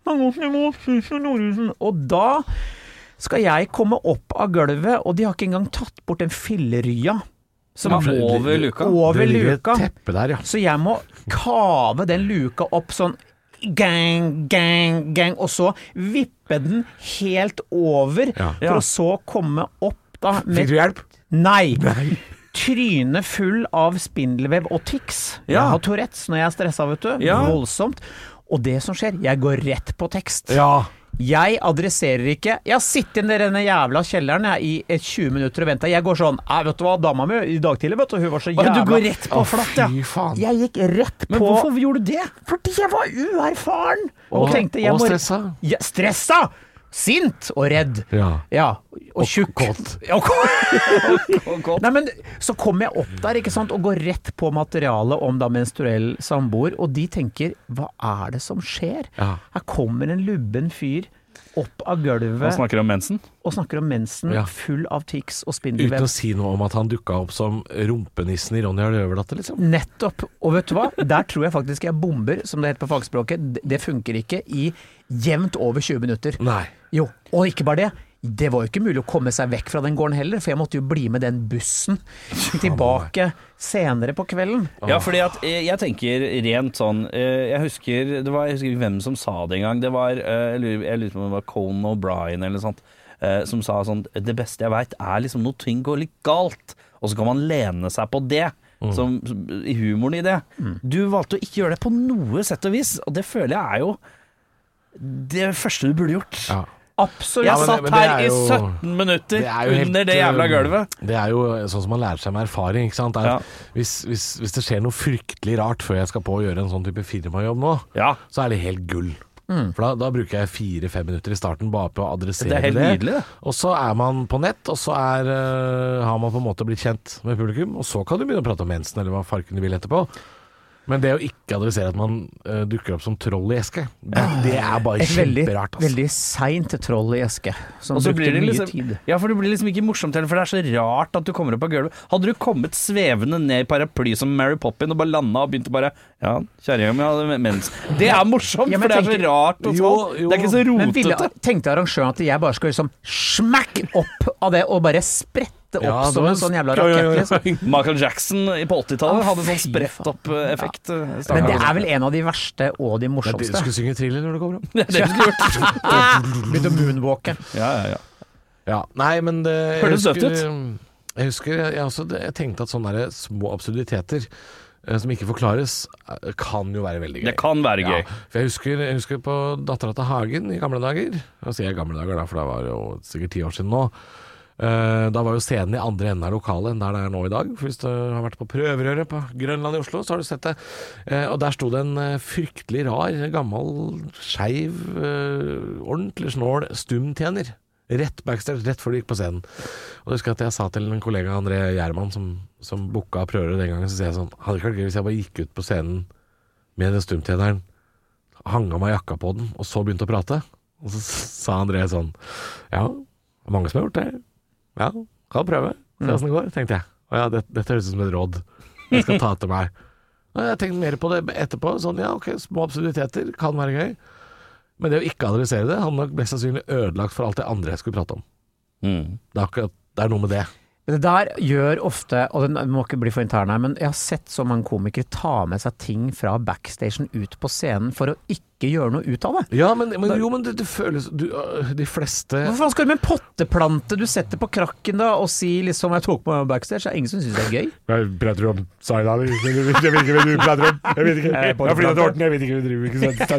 og da skal jeg komme opp av gulvet, og de har ikke engang tatt bort den fillerya som er over luka. Det ligger et teppe der, ja. Så jeg må kave den luka opp sånn gang, gang, gang, og så vippe den helt over, for å så komme opp da med... Fikk du hjelp? Nei. Tryne full av spindelvev og tics. Jeg har Tourettes når jeg er stresset, vet du. Voldsomt. Og det som skjer, jeg går rett på tekst. Jeg adresserer ikke. Jeg har sittet i denne jævla kjelleren i 20 minutter og ventet. Jeg går sånn: vet du hva, dama mi i dag tidlig, vet du, hun var så jævla... Du går rett på flatt, Fy faen. Jeg gikk rett på... Men hvorfor gjorde du det? Fordi jeg var uerfaren. Og tenkte jeg og må... stressa. Stressa! Sint og redd. Og tjukk. Nei, men så kommer jeg opp der, ikke sant, og går rett på materialet om da menstruell samboer, og de tenker: hva er det som skjer? Her kommer en lubben fyr opp av gulvet og snakker om mensen, full av tics og spindelvev. Uten å si noe om at han dukket opp som rumpenissen i Ronja Røverdatter, liksom. Nettopp. Og vet du hva? Der tror jeg faktisk jeg bomber, som det heter på fagspråket. Det funker ikke i jevnt over 20 minutter. Nei. Jo, og ikke bare det. Det var jo ikke mulig å komme seg vekk fra den gården heller, for jeg måtte jo bli med den bussen tilbake senere på kvelden. Ja, fordi at jeg tenker rent sånn, jeg husker hvem som sa det en gang. Det var, jeg lurer på om det var Conan O'Brien eller noe sånt, som sa sånn: det beste jeg vet er liksom når ting går litt galt, og så kan man lene seg på det. Som, i humoren i det. Du valgte å ikke gjøre det på noe sett og vis, og det føler jeg er jo det første du burde gjort. Absolutt. Jeg satt her i 17 minutter under det jævla gulvet. Det er jo sånn som man lærer seg med erfaring, ikke sant? Hvis det skjer noe fryktelig rart før jeg skal på å gjøre en sånn type firmajobb nå, så er det helt gull. For da bruker jeg 4-5 minutter i starten bare på å adressere det. Det er helt nydelig. Og så er man på nett, og så har man på en måte blitt kjent med publikum, og så kan du begynne å prate om mensen, eller hva farken du vil etterpå. Men det å ikke adressere at man dukker opp som troll i eske, det er bare kjemperart. Veldig seint troll i eske, som brukte mye tid. Ja, for det blir liksom ikke morsomt heller, for det er så rart at du kommer opp av gulvet. Hadde du kommet svevende ned i paraply som Mary Poppins og bare landet og begynt å bare: ja, kjære om jeg hadde mens. Det er morsomt, for det er så rart og sånn. Det er ikke så rotete. Men tenkte arrangøren at jeg bare skulle liksom smakk opp av det og bare sprette opp som en sånn jævla rakett, liksom. Michael Jackson på 80-tallet hadde sånn spredt opp effekt. Men det er vel en av de verste og de morsomste. Du skulle synge Thriller når du kommer opp. Det er det du skulle gjort. Begynte å moonwalke. Ja, nei, men det... Hørtes døft ut. Jeg husker, jeg tenkte at sånne der små absurditeter som ikke forklares, kan jo være veldig gøy. Det kan være gøy. For jeg husker på Dattera til Hagen i gamle dager. Jeg sier gamle dager da, for det var jo sikkert 10 år siden nå. Da var jo scenen i andre enden av lokalet enn der det er nå i dag. For hvis du har vært på prøverøret på Grønland i Oslo, så har du sett det. Og der sto det en fryktelig rar, gammel, skeiv, ordentlig snål stumtjener. Rett backstage, rett før du gikk på scenen. Og jeg husker at jeg sa til en kollega, André Gjerman, som booka prøverøret den gangen, så sier jeg sånn: hadde det ikke vært gøy hvis jeg bare gikk ut på scenen med den stumtjeneren, hang av meg jakka på den, og så begynte å prate? Og så sa André sånn: ja, mange som har gjort det. Ja, Kan prøve, se hvordan det går, tenkte jeg. Og ja, dette høres ut som et råd jeg skal ta til meg. Og jeg tenkte mer på det etterpå, sånn ja, ok, små absurditeter kan være gøy. Men det å ikke adressere det hadde nok mest sannsynlig ødelagt for alt det andre jeg skulle prate om. Det er noe med det. Det der gjør ofte, og det må ikke bli for intern her, men jeg har sett så mange komikere ta med seg ting fra backstagen ut på scenen for å ikke gjøre noe ut av det. Ja, men det føles de fleste... Hvorfor skal du med en potteplante du setter på krakken da, og si liksom jeg tok på meg backstage? Det er ingen som synes det er gøy. Jeg prater om Zainal, jeg vet ikke hva du prater om. Jeg vet ikke. Jeg har flyttet til Horten, jeg vet ikke hva du driver, ikke sant?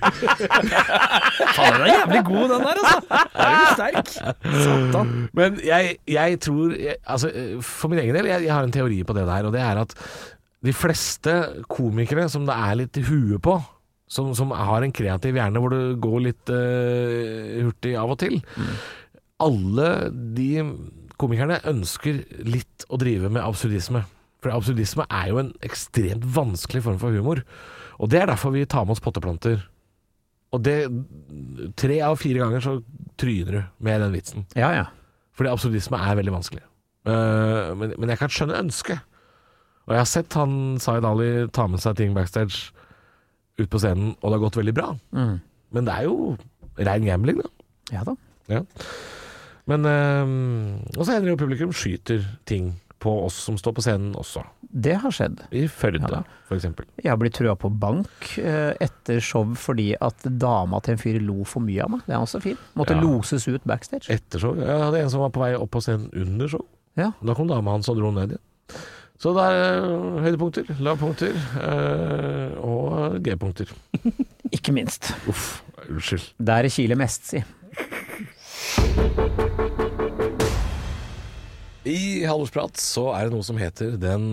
Faen, den er jævlig god, den der, altså. Er du sterk? Satan. Men jeg tror, altså, for min egen del, jeg har en teori på det der, og det er at de fleste komikere som det er litt huet på, som har en kreativ hjerne hvor det går litt hurtig av og til. Alle de komikerne ønsker litt å drive med absurdisme. For absurdisme er jo en ekstremt vanskelig form for humor. Og det er derfor vi tar med oss potteplanter. Og det 3 av 4 ganger så tryner du med den vitsen. Ja, ja. Fordi absurdisme er veldig vanskelig. Men jeg kan skjønne ønsket. Og jeg har sett han Zaid Ali ta med seg ting backstage ut på scenen, og det har gått veldig bra. Men det er jo ren gambling, da. Ja da. Ja. Men og så hender jo publikum skyter ting på oss som står på scenen også. Det har skjedd. I Førde, for eksempel. Jeg har blitt trua på bank etter show fordi at dama til en fyr lo for mye av meg. Det er også fint. Måtte loses ut backstage. Etter show? Jeg hadde en som var på vei opp på scenen under show. Ja. Da kom dama hans og dro ned igjen. Så det er høydepunkter, lavpunkter og G-punkter. Ikke minst. Uff, unnskyld. Der er Kile mest, si. I Halvorsprat så er det noe som heter den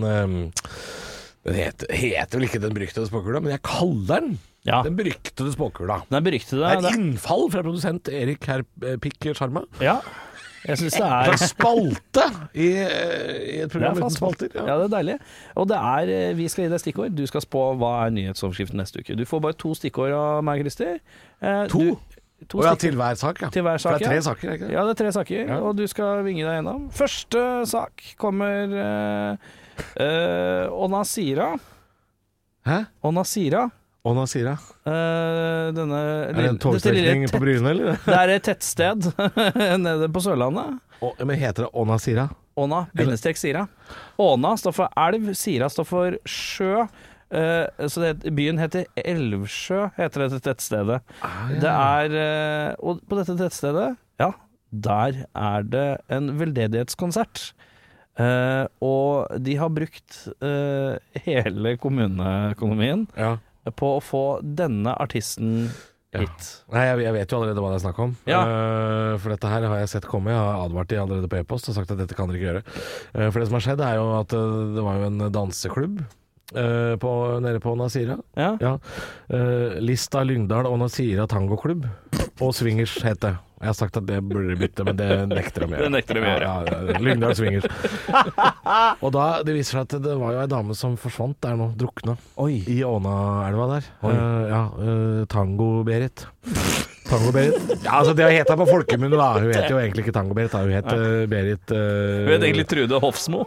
heter vel ikke Den beryktede spåkula, men jeg kaller den Den beryktede spåkula. Den beryktede. Det er et innfall fra produsent Erik Pikk Sharma. Ja. Jeg synes det er en spalte i et program uten spalter. Ja, det er deilig. Og det er, vi skal gi deg stikkord. Du skal spå hva er nyhetsoverskriften neste uke. Du får bare 2 stikkord av meg, Christer. 2? Til hver sak, ja. Til hver sak, for det er 3 saker, ikke? Ja, det er 3 saker, og du skal vinge deg gjennom. Første sak kommer Onasira. Hæ? Onasira. Er det en togstrekning på Bryne, eller? Det er et tettsted nede på Sørlandet. Men heter det Onasira? Ona, _Sira. Åna står for elv, Sira står for sjø. Så byen heter Elvsjø, heter dette tettstedet. Det er og på dette tettstedet, der er det en veldedighetskonsert. Og de har brukt hele kommuneøkonomien på å få denne artisten hit. Nei, jeg vet jo allerede hva det er snakk om. For dette her har jeg sett komme. Jeg har advart de allerede på e-post og sagt at dette kan dere ikke gjøre. For det som har skjedd er jo at det var jo en danseklubb nede på Onasira. Lista Lyngdal Onasira Tangoklubb og Swingers het det. Jeg har sagt at det burde bytte, men det nekter de å gjøre. Lyngdal Swingers. Og da, det viser seg at det var jo en dame som forsvant der nå, drukna i Åna-elva der. Tango-Berit. Ja, altså det heter på folkemunne da. Hun heter jo egentlig ikke Tango-Berit, hun heter Berit Hun heter egentlig Trude Hofsmo.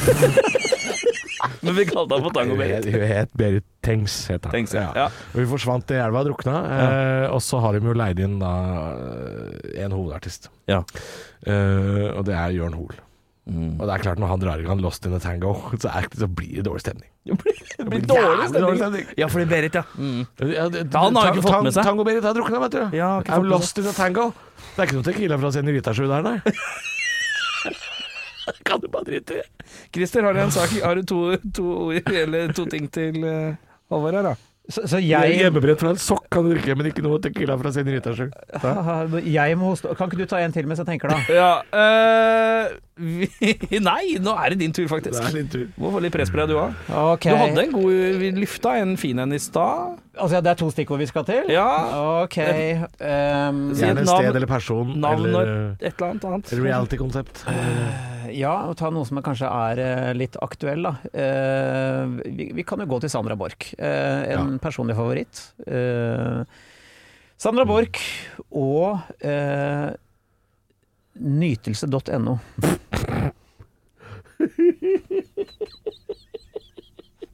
Men vi kalte henne for Tango-Berit. Hun het Berit Tengs, het hun. Hun forsvant i elva og drukna, og så har de jo leid inn da en hovedartist. Og det er Jørn Hoel. Og det er klart, når han drar i gang Lost in a Tango, så blir det dårlig stemning. Det blir dårlig stemning. Ja, fordi Berit, han har jo ikke fått med seg. Tango-Berit har drukna, vet du. I'm lost in a Tango. Det er ikke noe tequila fra Senorita-sju der, nei. Kan du bare drite i? Christer, har du en sak? Har du to ting til Halvor her, da? Så jeg Hjemmebrent fra en sokk kan du drikke, men ikke noe tequila fra Senorita-sju. Jeg må hoste. Kan ikke du ta en til mens jeg tenker, da? Nei, nå er det din tur, faktisk. Det er din tur. Må få litt press på deg, du òg. Du hadde en god lufta, en fin en i stad. Altså, det er 2 stikkord vi skal til? Ja. Ok. Gjerne sted eller person. Navn eller et eller annet. Reality-konsept. Ja, og ta noe som kanskje er litt aktuell, da. Vi kan jo gå til Sandra Borch. En personlig favoritt. Sandra Borch og nytelse.no.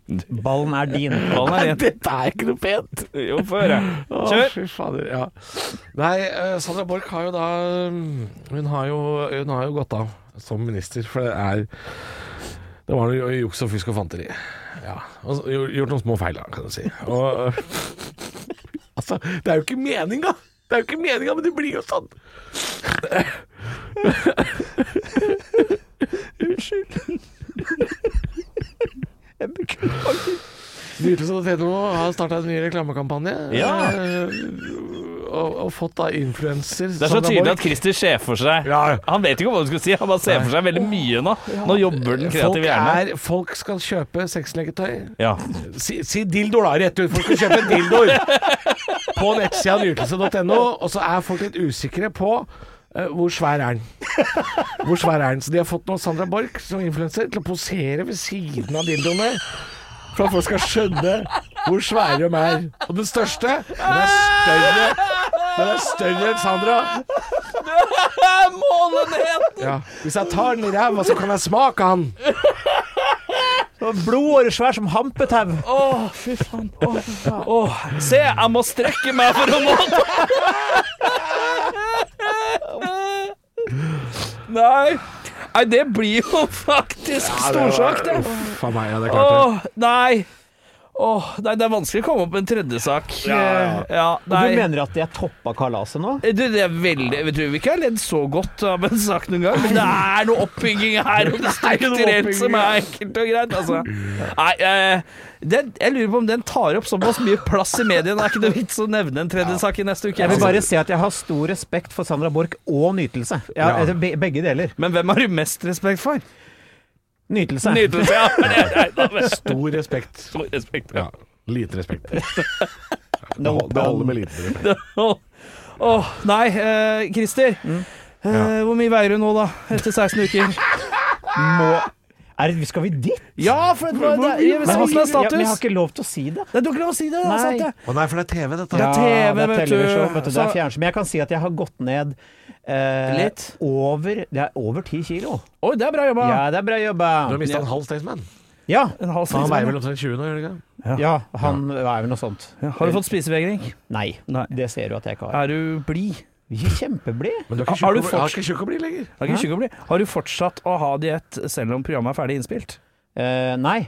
Ballen er din. Dette er ikke noe pent. Jo, få høre. Kjør. Fy fader, ja. Nei, Sandra Borch har jo da hun har jo gått av som minister, for det var noe juks og fusk og fanteri. Ja, og gjort noen små feil, kan du si. Og altså, det er jo ikke meninga. Men det blir jo sånn. Unnskyld. Jeg beklager. Nytelse.no har startet en ny reklamekampanje. Ja. Og fått da influencer. Det er så tydelig at Christer ser for seg. Ja. Han vet ikke hva du skal si, han bare ser for seg veldig mye nå. Nå jobber den kreative hjernen. Folk skal kjøpe sexleketøy. Ja. Si dildoer da, rett ut. Folk skal kjøpe dildoer på nettsida nytelse.no, og så er folk litt usikre på hvor svær er den. Så de har fått nå Sandra Borch som influencer til å posere ved siden av dildoene, for at folk skal skjønne hvor svære de er. Og den største, den er større enn Sandra. Målenhet! Ja. Hvis jeg tar den i ræva, så kan jeg smake han. Blodåret svær som hampetau. Fy faen. Se, jeg må strekke meg for å nå det. Nei, det blir jo faktisk storsak, det. For meg, ja, det er klart det. Nei, det er vanskelig å komme opp med en tredje sak. Og du mener at det er toppa kalaset nå? Det er veldig, jeg tror vi ikke har ledd så godt av en sak noen gang, men det er noe oppbygging her, og det er strukturelt som er enkelt og greit, altså. Nei, jeg lurer på om den tar opp såpass mye plass i mediene. Det er ikke noe vits å nevne en tredje sak i neste uke. Jeg vil bare si at jeg har stor respekt for Sandra Borch og Nytelse. Begge deler. Men hvem har du mest respekt for? Nytelse, ja. Stor respekt. Ja, lite respekt. Det holder med lite respekt. Nei, Christer. Hvor mye veier du nå da, etter 16 uker? Skal vi dit? Ja, for jeg har ikke lov til å si det. Du har ikke lov til å si det? Nei. Nei, for det er TV dette. Det er TV, vet du. Det er fjernsyn. Men jeg kan si at jeg har gått ned litt. Det er over 10 kilo. Oi, det er bra jobba. Ja, det er bra jobba. Du har mistet en halv Staysman. Ja. Han veier vel omtrent 20 nå, gjør det ikke? Ja, han veier vel noe sånt. Har du fått spisevegring? Nei, det ser du at jeg ikke har. Er du blid? Kjempeblid. Men du er ikke tjukk å bli lenger. Har du fortsatt å ha diett selv om programmet er ferdig innspilt? Nei.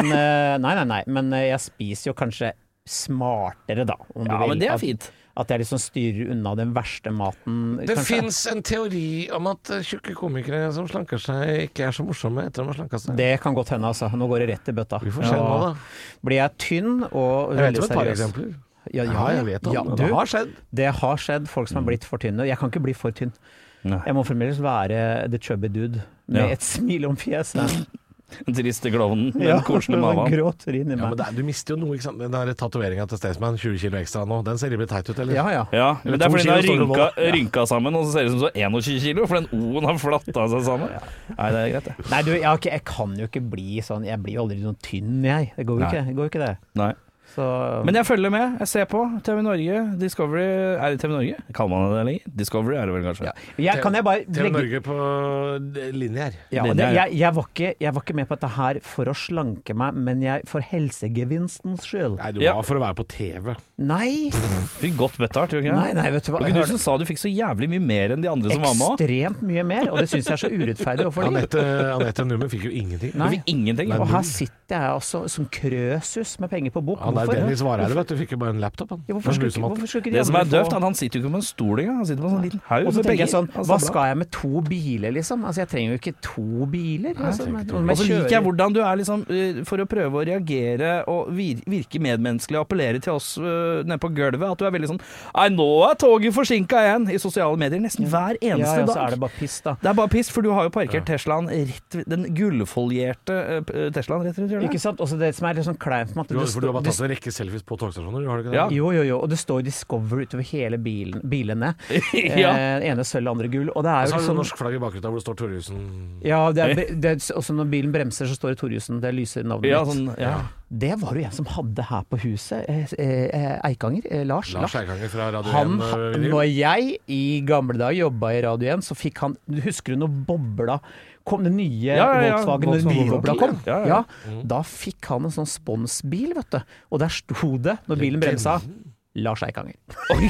Men jeg spiser jo kanskje smartere da, om du vil. Men det er fint. At jeg liksom styrer unna den verste maten. Det finnes en teori om at tjukke komikere som slanker seg ikke er så morsomme etter at de har slanket seg. Det kan godt hende, altså. Nå går det rett i bøtta. Vi får se nå da. Blir jeg tynn og veldig seriøs. Jeg vet om et par eksempler. Ja, jeg vet om det. Det har skjedd. Det har skjedd, folk som har blitt for tynne. Jeg kan ikke bli for tynn. Jeg må fremdeles være the chubby dude med et smil om fjeset. Den triste klovnen, den koselige mammaen. Men du mister jo noe, ikke sant? Den der tatoveringen til Staysman, 20 kilo ekstra nå, den ser litt teit ut, eller? Ja, men det er fordi den har rynka sammen, og så ser det ut som så 21 kilo, for den O-en har flatta seg sammen. Nei, det er greit det. Nei, jeg kan jo ikke bli sånn, jeg blir jo aldri sånn tynn, jeg. Det går jo ikke det. Nei. Men jeg følger med, jeg ser på TV Norge, Discovery. Er det TV Norge? Kaller man det lenger? Discovery er det vel kanskje? TV Norge på linjer. Jeg var ikke med på dette her for å slanke meg, men for helsegevinstens skyld. Nei, du var for å være på TV. Nei. Fikk godt betalt, tror jeg ikke? Nei, vet du hva. Det var ikke du som sa du fikk så jævlig mye mer enn de andre som var med? Ekstremt mye mer, og det synes jeg er så urettferdig overfor dem. Anette Nummer fikk jo ingenting. Nei, og her sitter jeg også som krøsus med penger på bok. Dennis Vareide, vet du, fikk jo bare en laptop. Hvorfor skal det som er døvt, at han sitter jo ikke på en stol engang. Han sitter på en sånn liten haug. Og så tenker jeg sånn, hva skal jeg med 2 biler, liksom? Altså, jeg trenger jo ikke 2 biler. Og så liker jeg hvordan du er liksom, for å prøve å reagere og virke medmenneskelig og appellere til oss nede på gulvet, at du er veldig sånn, nei, nå er toget forsinket igjen i sosiale medier, nesten hver eneste dag. Så er det bare piss da. Det er bare piss, for du har jo parkert Teslaen den gullfolierte Teslaen rett rundt hjørnet. Ikke sant? Også det som er litt sånn kleint med at for du har bare tatt en rekke selfies på togstasjoner, har du ikke det? Jo, og det står Discover utover hele bilene. Ene sølv, andre gull. Og det er jo så har du norsk flagg i bakgrunnen hvor det står Torjussen. Ja, det er også når bilen bremser så står det Torjussen, det lyser navnet mitt. Det var jo en som hadde her på huset, Eikanger, Lars Eikanger fra Radio 1. Når jeg i gamle dager jobbet i Radio 1, så fikk han, husker du når bobla kom, det nye Volkswagen, når nybobla kom? Ja. Da fikk han en sånn sponsbil, vet du. Og der sto det, når bilen bremsa, Lars Eikanger. Oi!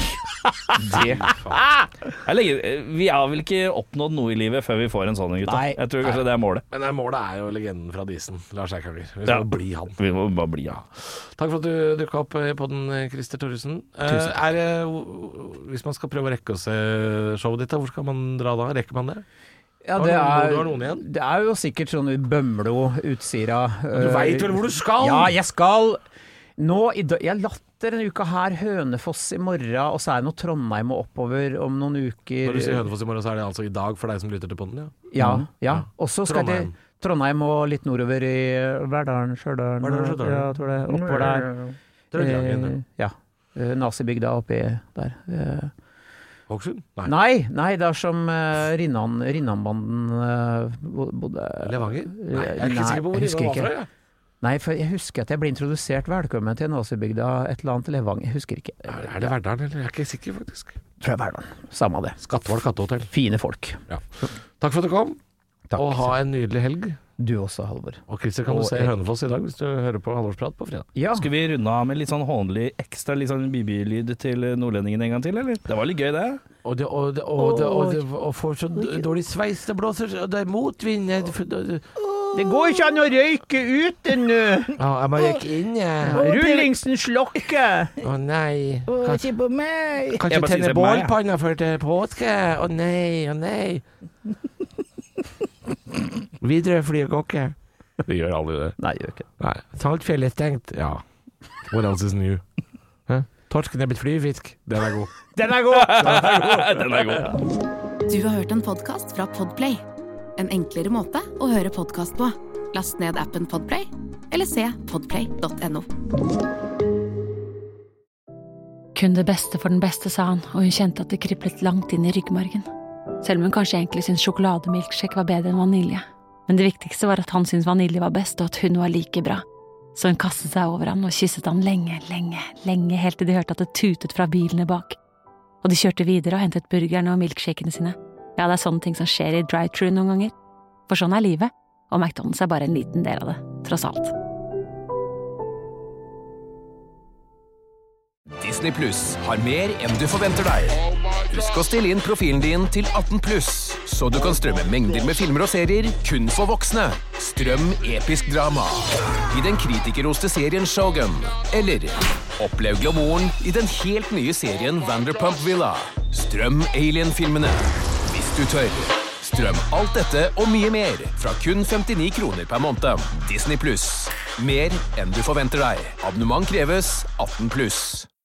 Vi har vel ikke oppnådd noe i livet før vi får en sånn gutta. Jeg tror kanskje det målet. Men målet jo legenden fra Disen, Lars Eikanger. Vi skal bli han. Vi må bare bli han. Takk for at du dukket opp på den, Christer Thoresen. Hvis man skal prøve å rekke å se showet ditt, hvor skal man dra da? Rekker man det? Ja, det er jo sikkert sånn Bømlo, Utsira. Du vet vel hvor du skal? Ja, jeg skal. Jeg latter en uke her, Hønefoss i morgen, og så det noe Trondheim og oppover om noen uker. Når du sier Hønefoss i morgen, så det altså i dag for deg som lytter til podden, ja? Ja. Og så skal det Trondheim og litt nordover i Verdalen, Stjørdalen. Ja, jeg tror det. Oppover der. Drøggangen, ja. Nazibygda oppi der. Hokksund? Nei, det som Rinnanbanden bodde. Levanger? Nei, jeg ikke sikker på hvor det var fra, Nei, for jeg husker at jeg ble introdusert velkommen til Nazibygda et eller annet Levang. Jeg husker ikke. Det Verdalen, eller? Jeg ikke sikker, faktisk. Tror jeg Verdalen. Samme det. Skatval kattehotell. Fine folk. Ja. Takk for at du kom. Takk. Og ha en nydelig helg. Du også, Halvor. Og Christer, kan du se Hønefoss i dag hvis du hører på Halvorsprat på fredag? Ja. Skal vi runde av med litt sånn håndelig ekstra litt sånn bibi-lyd til nordlendingen en gang til, eller? Det var litt gøy, det. Og får så dårlig sveis, det blåser, og det motvind. Det går ikke an å røyke ute nå. Jeg må røyke inne. Rullingsen slokker. Nei. Se på meg. Kan ikke tenne bålpanna før til påske. Nei. Videre flyr går ikke. Det gjør aldri det. Nei, gjør ikke. Nei. Saltfjellet stengt. Ja. What else is new? Torsken blitt flyfisk. Den god. Den god. Du har hørt en podcast fra Podplay. En enklere måte å høre podcast på. Last ned appen Podplay, eller se podplay.no. Kun det beste for den beste, sa han, og hun kjente at det kriblet langt inn i ryggmargen. Selv om hun kanskje egentlig syntes sjokolademilkshake var bedre enn vanilje. Men det viktigste var at han syntes vanilje var best, og at hun var like bra. Så hun kastet seg over han og kysset han lenge, helt til de hørte at det tutet fra bilene bak. Og de kjørte videre og hentet burgerne og milkshakene sine. Ja, det sånne ting som skjer i drive-thru noen ganger. For sånn livet, og McDonald's bare en liten del av det, tross alt. Disney Plus har mer enn du forventer deg. Husk å stille inn profilen din til 18+, så du kan strømme mengder med filmer og serier kun for voksne. Strøm episk drama i den kritikerroste serien Shogun, eller opplev glamouren i den helt nye serien Vanderpump Villa. Strøm Alien-filmene hvis du tør. Strøm alt dette og mye mer fra kun 59 kroner per måned. Disney Plus. Mer enn du forventer deg. Abonnement kreves 18+.